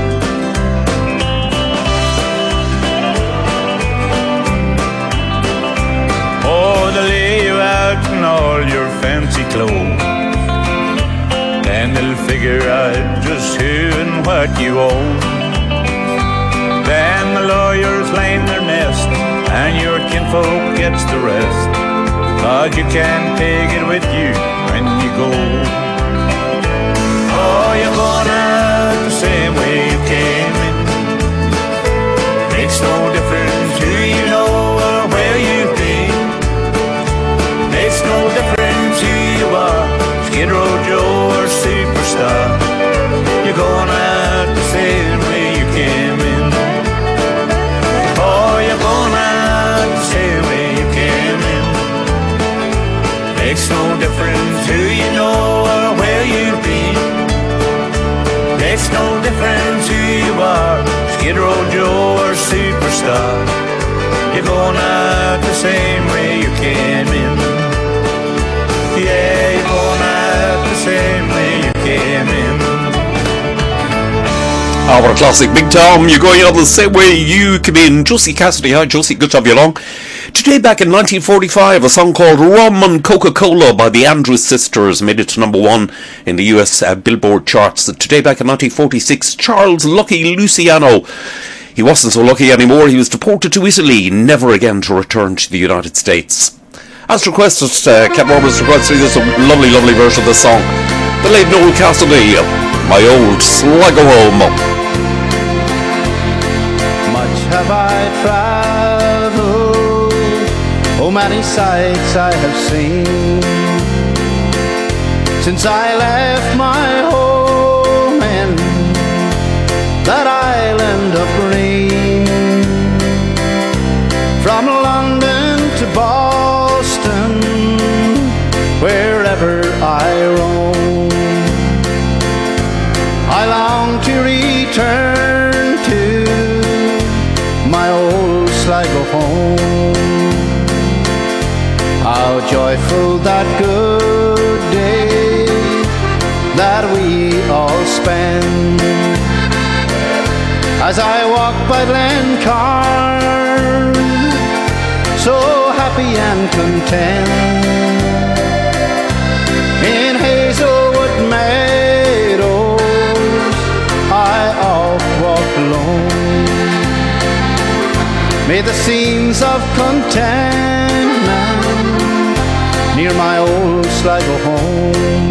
S10: Oh, they'll lay you out in all your fancy clothes. Then they'll figure out just who and what you owe. Then the lawyers line their nest, and your kinfolk gets the rest. Cause you can't take it with you when you go. Oh, you're going out the same way you came in. Makes no difference who you know or where you've been. Makes no difference who you are, Skid Row Joe or superstar. You're going out the same way you came in. Oh, you're going out the same way you came in. Makes no difference who you know or where you've been. Makes no difference who you are, Skid Row Joe or superstar. You're going out the same way you came in. Yeah, you're going out the same way you came in.
S6: Our classic Big Tom, you're going out the same way you came in. Josie Cassidy, hi Josie, good to have you along. Today back in nineteen forty-five, a song called Rum and Coca-Cola by the Andrews Sisters made it to number one in the U S uh, Billboard charts. Today back in nineteen forty-six, Charles Lucky Luciano. He wasn't so lucky anymore, he was deported to Italy, never again to return to the United States. As requested, uh, Ken Roberts requested this a lovely, lovely version of the song. The late Noel Cassidy, My Old Sligo Home.
S12: Much have I travelled, oh many sights I have seen, since I left my home in that island of green. From London to Boston, wherever I roam, I long to return to my old Sligo home. How joyful that good day that we all spend, as I walk by Glencarn, so happy and content. In Hazelwood meadows I oft walk alone. May the scenes of contentment near my old Sligo home,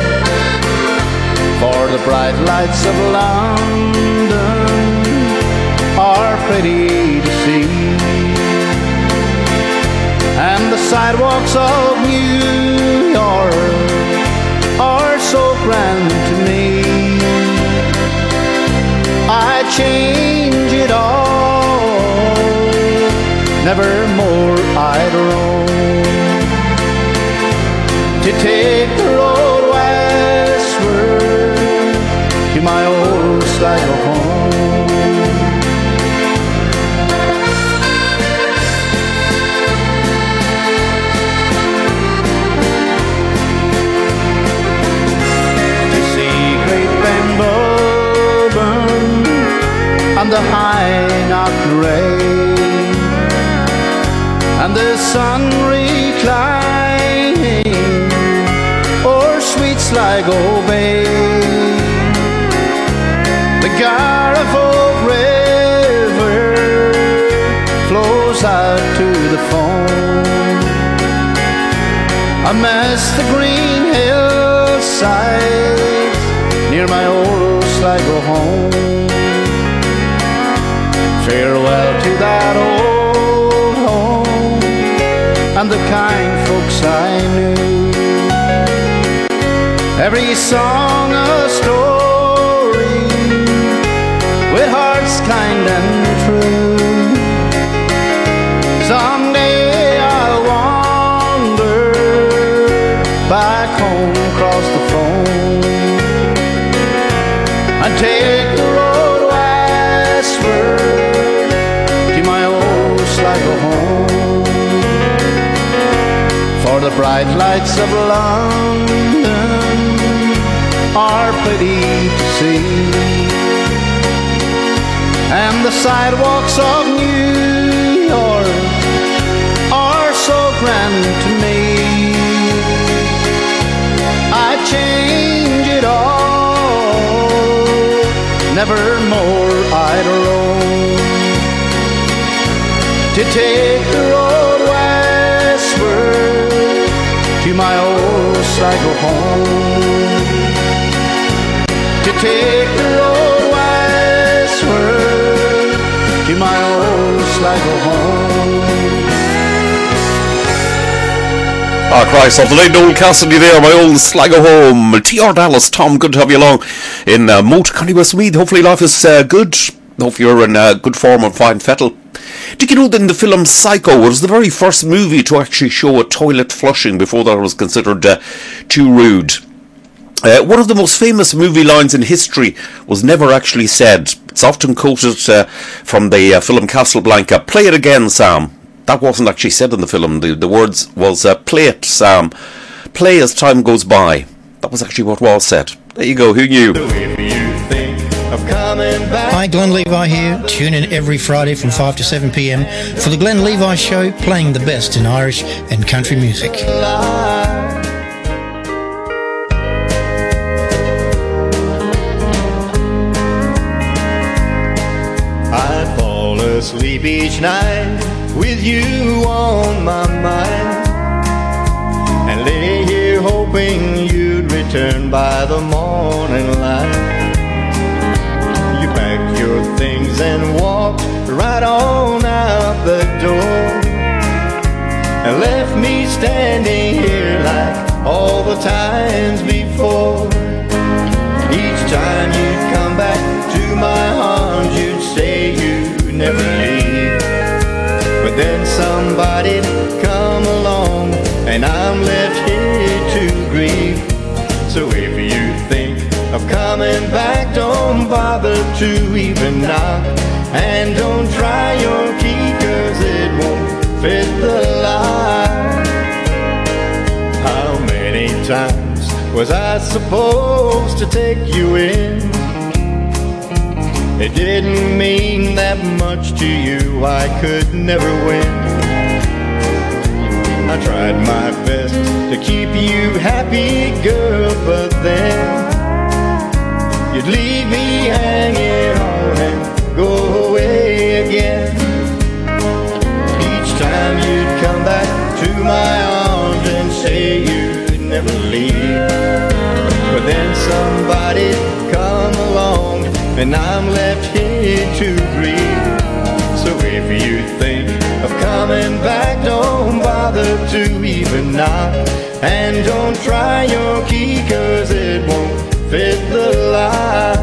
S12: for the bright lights of London are pretty to see, and the sidewalks of New York are so grand to me. I'd change it all never more I'd roam, to take the road westward to my old Sligo home. To see Great Benbow burn on the high Knock Ray, and the sun reclining o'er sweet Sligo Bay. The Gariffolk River flows out to the foam amidst the green hillsides near my old Sligo home. Farewell to that old home and the kind folks I knew. Every song a story with hearts kind and true. Someday I'll wander back home across the foam and take the road westward to my old Sligo home. For the bright lights of London are pretty to see, and the sidewalks of New York are so grand to me. I'd change it all, never more I'd roam, to take the road westward to my old Sligo home, to take the road westward to my old Sligo home.
S6: Ah, Christ, off the late Noel Cassidy there, my old Sligo home. T R Dallas, Tom, good to have you along in uh, Moat, County Westmeath. Hopefully life is uh, good. Hope you're in uh, good form and fine fettle. Did you know that in the film Psycho, it was the very first movie to actually show a toilet flushing? Before that, it was considered uh, too rude. Uh, one of the most famous movie lines in history was never actually said. It's often quoted uh, from the uh, film Casablanca. Play it again, Sam. That wasn't actually said in the film. The, the words was, uh, play it, Sam. Play as time goes by. That was actually what was said. There you go, who knew?
S14: Hi, Glenn Levi here. Tune in every Friday from five to seven p m for the Glenn Levi Show, playing the best in Irish and country music.
S17: I fall asleep each night with you on my mind, and lay here hoping you'd return by the morning light. You packed your things and walked right on out the door, and left me standing here like all the times before. Each time you'd come back to my arms, you'd say you'd never leave. But then somebody'd come along, and I'm left here to grieve. So if you think of coming back, don't bother to even knock, and don't try your key, 'cause it won't fit the lock. How many times was I supposed to take you in? It didn't mean that much to you, I could never win. I tried my best to keep you happy, girl, but then you'd leave me hanging on and go away again. Each time you'd come back to my arms and say you'd never leave. But then somebody'd come along, and I'm left here to grieve. So if you think of coming back, don't bother to even knock, and don't try your key, 'cause it won't fit the lock.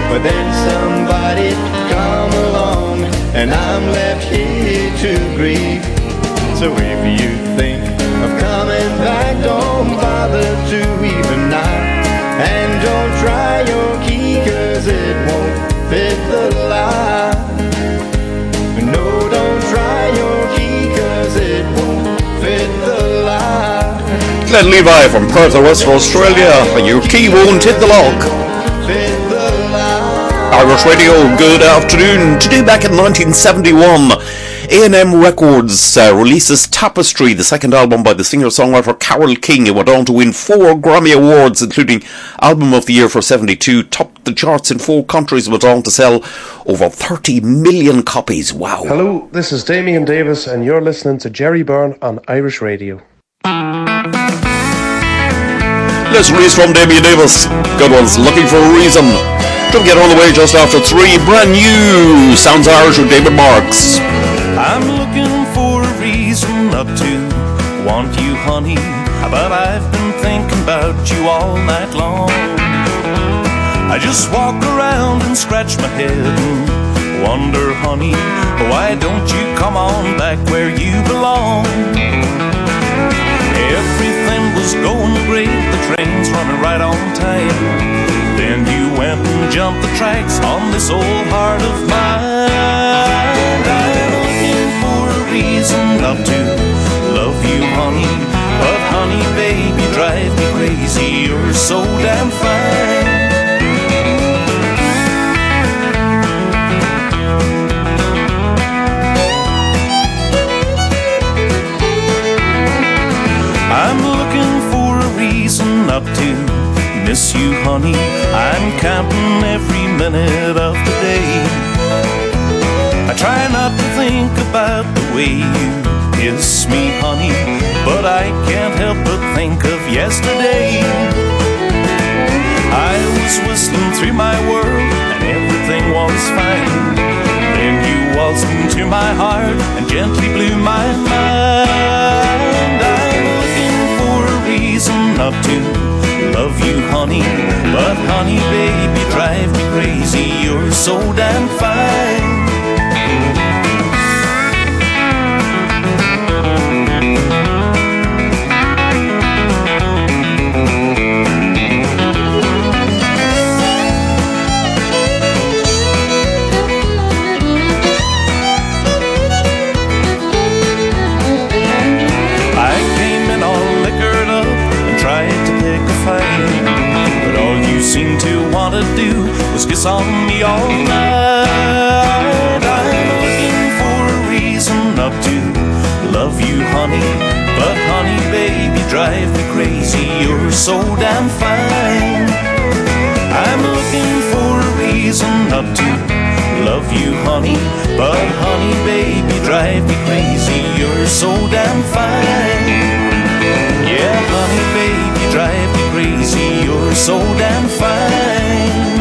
S17: But then somebody come along, and I'm left here to grieve. So if you think of coming back, don't bother to even knock. And don't try your key, cause it won't fit the lock. No, don't try your key, cause it won't fit the lock.
S6: Glenn Levi from Perth, Western Australia. Your key won't hit the lock. Irish Radio, good afternoon. Today, back in nineteen seventy-one, A and M Records uh, releases Tapestry, the second album by the singer-songwriter Carole King. It went on to win four Grammy Awards, including Album of the Year for seventy-two, topped the charts in four countries, went on to sell over thirty million copies. Wow.
S16: Hello, this is Damien Davis, and you're listening to Jerry Byrne on Irish Radio.
S6: Let's release from Damien Davis. Good ones, Looking for a Reason. Don't get on the way just after three. Brand new Sounds Irish with David Marks.
S10: I'm looking for a reason not to want you, honey, but I've been thinking about you all night long. I just walk around and scratch my head and wonder, honey, why don't you come on back where you belong? Everything was going great, the train's running right on time. Then you went and jumped the tracks on this old heart of mine. I'm looking for a reason not to love you, honey, but honey, baby, drive me crazy, you're so damn fine. I'm looking for a reason not to miss you, honey. I'm counting every minute of the day. I try not to think about the way you kiss me, honey, but I can't help but think of yesterday. I was whistling through my world and everything was fine. Then you waltzed into my heart and gently blew my mind. I'm looking for a reason not to love you, honey, but honey, baby, drive me crazy, you're so damn fine. I came in all liquored up and tried to pick a fight, but all you seemed to want to do was kiss on me all night. I'm looking for a reason not to love you, honey, but honey, baby, drive me crazy, you're so damn fine. I'm looking for a reason not to love you, honey, but honey, baby, drive me crazy, you're so damn fine. Yeah, honey, baby, drive me crazy, you're so damn fine.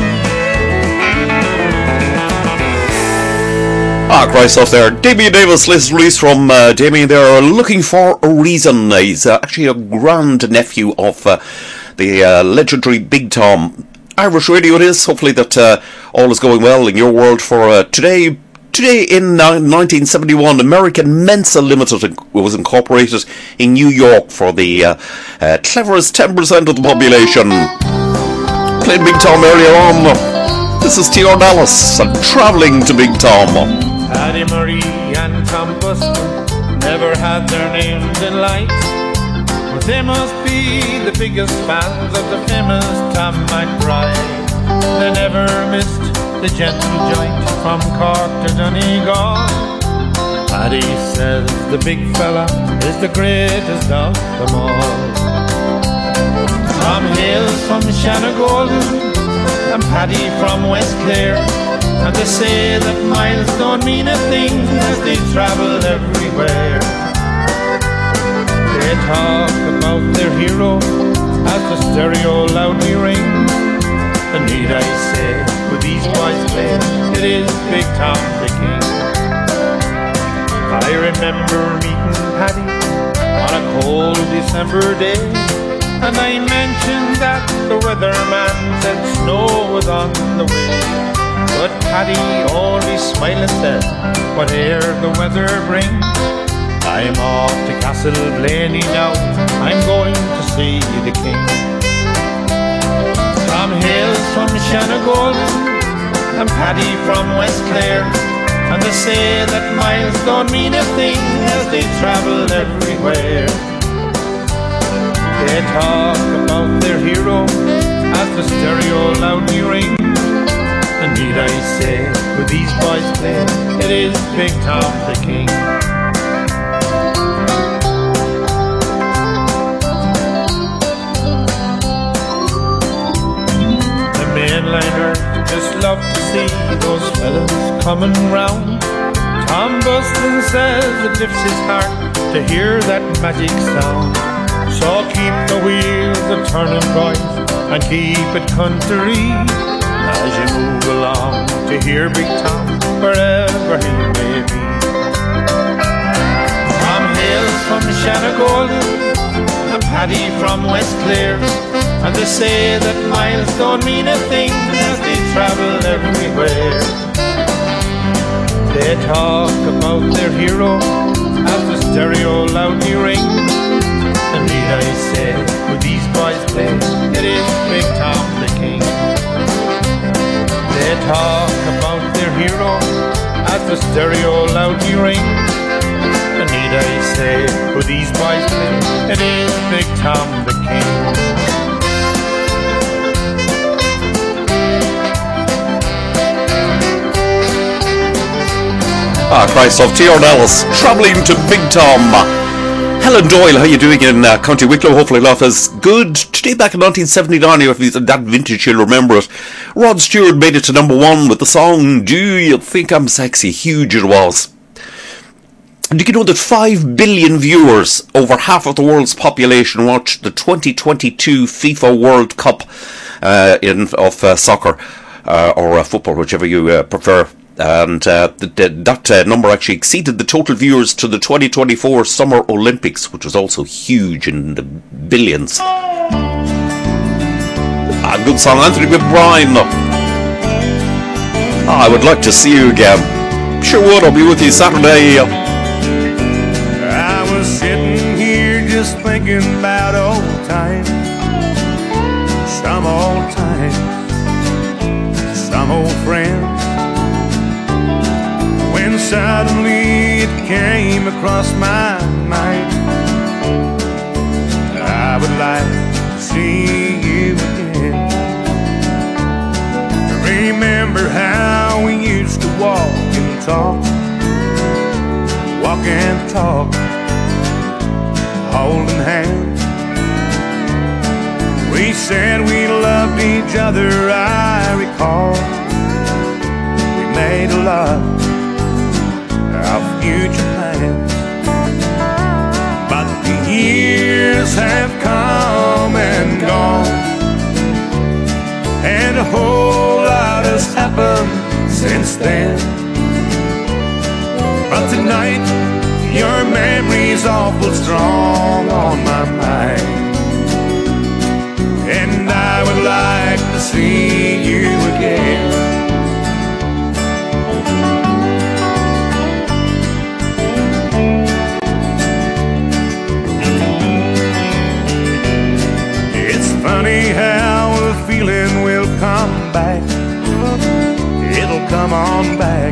S6: Ah, Christ off there. Damien Davis, latest release from uh, Damien there, Looking for a Reason. He's uh, actually a grand-nephew of uh, the uh, legendary Big Tom. Irish Radio it is. Hopefully that uh, all is going well in your world for uh, today. Today in uh, nineteen seventy-one, American Mensa Limited was incorporated in New York for the uh, uh, cleverest ten percent of the population. Played Big Tom earlier on. This is T R Dallas and Travelling to Big Tom.
S18: Paddy Murray and Tom Buston never had their names in lights, but they must be the biggest fans of the famous Tom McBride. They never missed the gentle joint from Cork to Donegal. Paddy says the big fella is the greatest of them all. Tom hails from Shannagolden and Paddy from West Clare, and they say that miles don't mean a thing as they travel everywhere. They talk about their hero as the stereo loudly rings, and need I say, with these boys playing, it is Big Tom the King. I remember meeting Paddy on a cold December day, and I mentioned that the weatherman said snow was on the way. But Paddy only smiled and said, whate'er the weather brings, I'm off to Castle Blaney now, I'm going to see the king. Tom hails from Shanagolden and Paddy from West Clare, and they say that miles don't mean a thing as they travel everywhere. They talk about their hero as the stereo loudly rings, and need I say, with these boys play, it is Big Tom the King. The mainliners just love to see those fellas coming round. Tom Buston says it lifts his heart to hear that magic sound. So keep the wheels a turning, boys, and keep it country as you move along to hear Big Tom wherever he may be. Tom hails from Shanagolden and Paddy from West Clare, and they say that miles don't mean a thing as they travel everywhere. They talk about their hero as the stereo loudly rings, and need I say, with these boys play, it is Big Tom the King. They talk about their hero as the stereo loudly rings, and need I say, with these boys play, it is Big Tom the King.
S6: Ah, Christ of Tiernan Ellis, travelling to Big Tom. Helen Doyle, how you doing in uh, County Wicklow? Hopefully life is good. Today back in nineteen seventy-nine, if it's that vintage you'll remember it, Rod Stewart made it to number one with the song Do You Think I'm Sexy? Huge it was. And you know that five billion viewers, over half of the world's population, watched the twenty twenty-two FIFA World Cup uh, in, of uh, soccer, uh, or uh, football, whichever you uh, prefer. And uh, the, the, that uh, number actually exceeded the total viewers to the twenty twenty-four Summer Olympics, which was also huge in the billions. Ah, good song, Anthony McBride. Ah, I would like to see you again. Sure would, I'll be with you Saturday.
S10: I was sitting here just thinking about old times, some old times, some old friends. When suddenly it came across my mind, I would like to see you again. Remember how we used to walk and talk, walk and talk, holding hands. We said we loved each other, I recall. We made a lot our future plans, but the years have come and gone, and a whole lot has happened since then. But tonight, your memory's awful strong on my mind, and I would like to see you again. Funny how a feeling will come back, it'll come on back,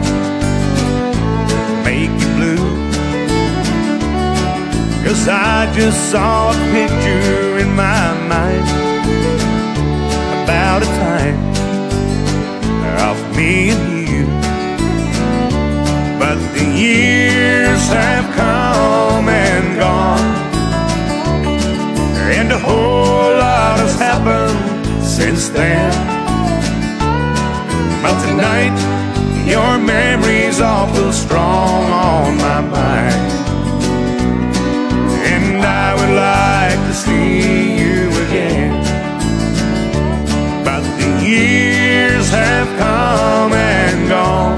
S10: make you blue. 'Cause I just saw a picture in my mind about a time of me and you. But the years have come and gone, and a whole lot has happened since then. But tonight, your memory's awful strong on my mind, and I would like to see you again. But the years have come and gone,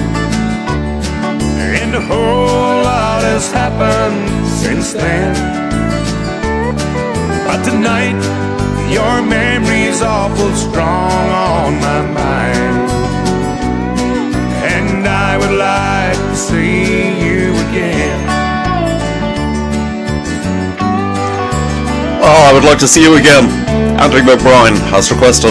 S10: and a whole lot has happened since then. But tonight, night. Your memory's awful strong on my mind, and I would like to see you again.
S6: Oh, I would like to see you again. Andy McBride has requested.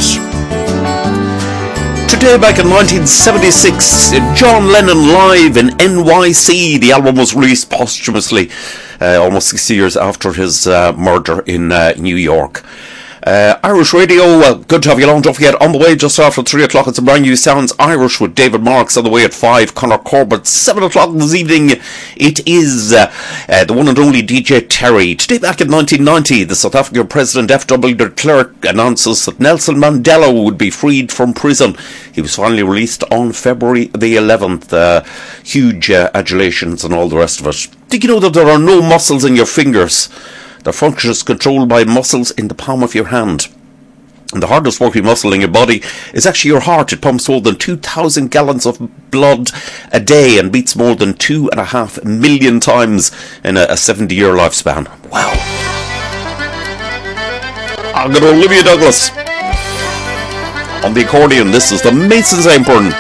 S6: Today, back in nineteen seventy-six, John Lennon live in N Y C. The album was released posthumously, uh, almost sixty years after his uh, murder in uh, New York. Uh, Irish Radio, uh, good to have you along. Don't forget, on the way just after three o'clock, it's a brand new Sounds Irish with David Marks. On the way at five, Conor Corbett. seven o'clock this evening, it is uh, uh, the one and only D J Terry. Today, back in nineteen ninety, the South African President F W de Klerk announces that Nelson Mandela would be freed from prison. He was finally released on February the eleventh. Uh, huge uh, adulations and all the rest of it. Did you know that there are no muscles in your fingers? Their function is controlled by muscles in the palm of your hand. And the hardest working muscle in your body is actually your heart. It pumps more than two thousand gallons of blood a day and beats more than two and a half million times in a seventy year lifespan. Wow. I'm going to Olivia Douglas. On the accordion, this is the Masons Apron.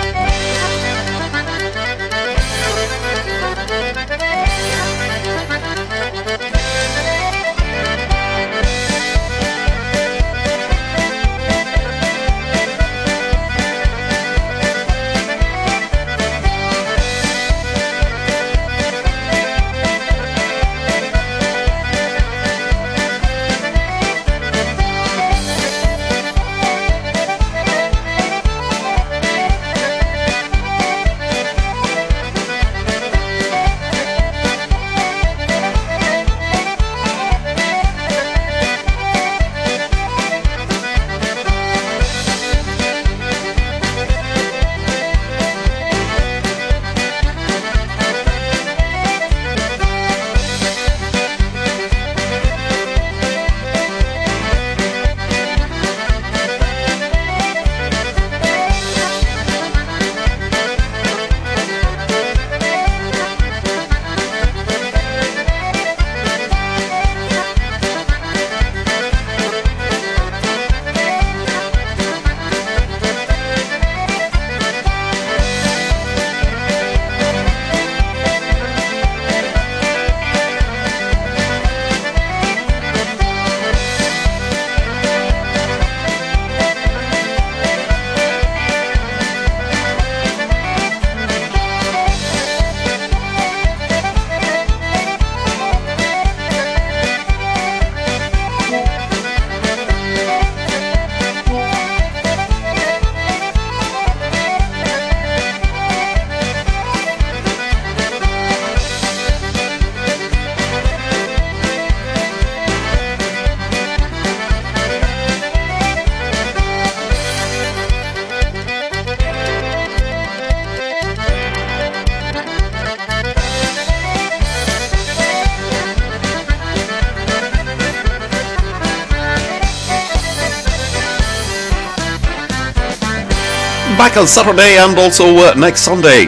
S6: Back on Saturday and also uh, next Sunday.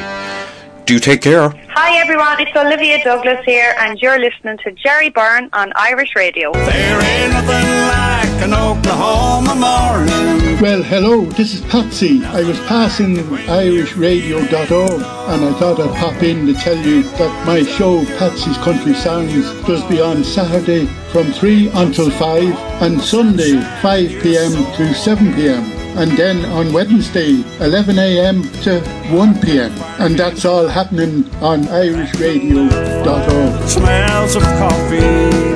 S6: Do take care.
S1: Hi everyone, it's Olivia Douglas here and you're listening to Jerry Byrne on Irish Radio.
S10: There ain't nothing like an Oklahoma morning.
S19: Well, hello, this is Patsy. I was passing irish radio dot org and I thought I'd pop in to tell you that my show, Patsy's Country Sounds, does be on Saturday from three until five and Sunday five p.m. to seven p.m. and then on Wednesday eleven a.m. to one p.m. and that's all happening on irish radio dot org.
S10: Smells of coffee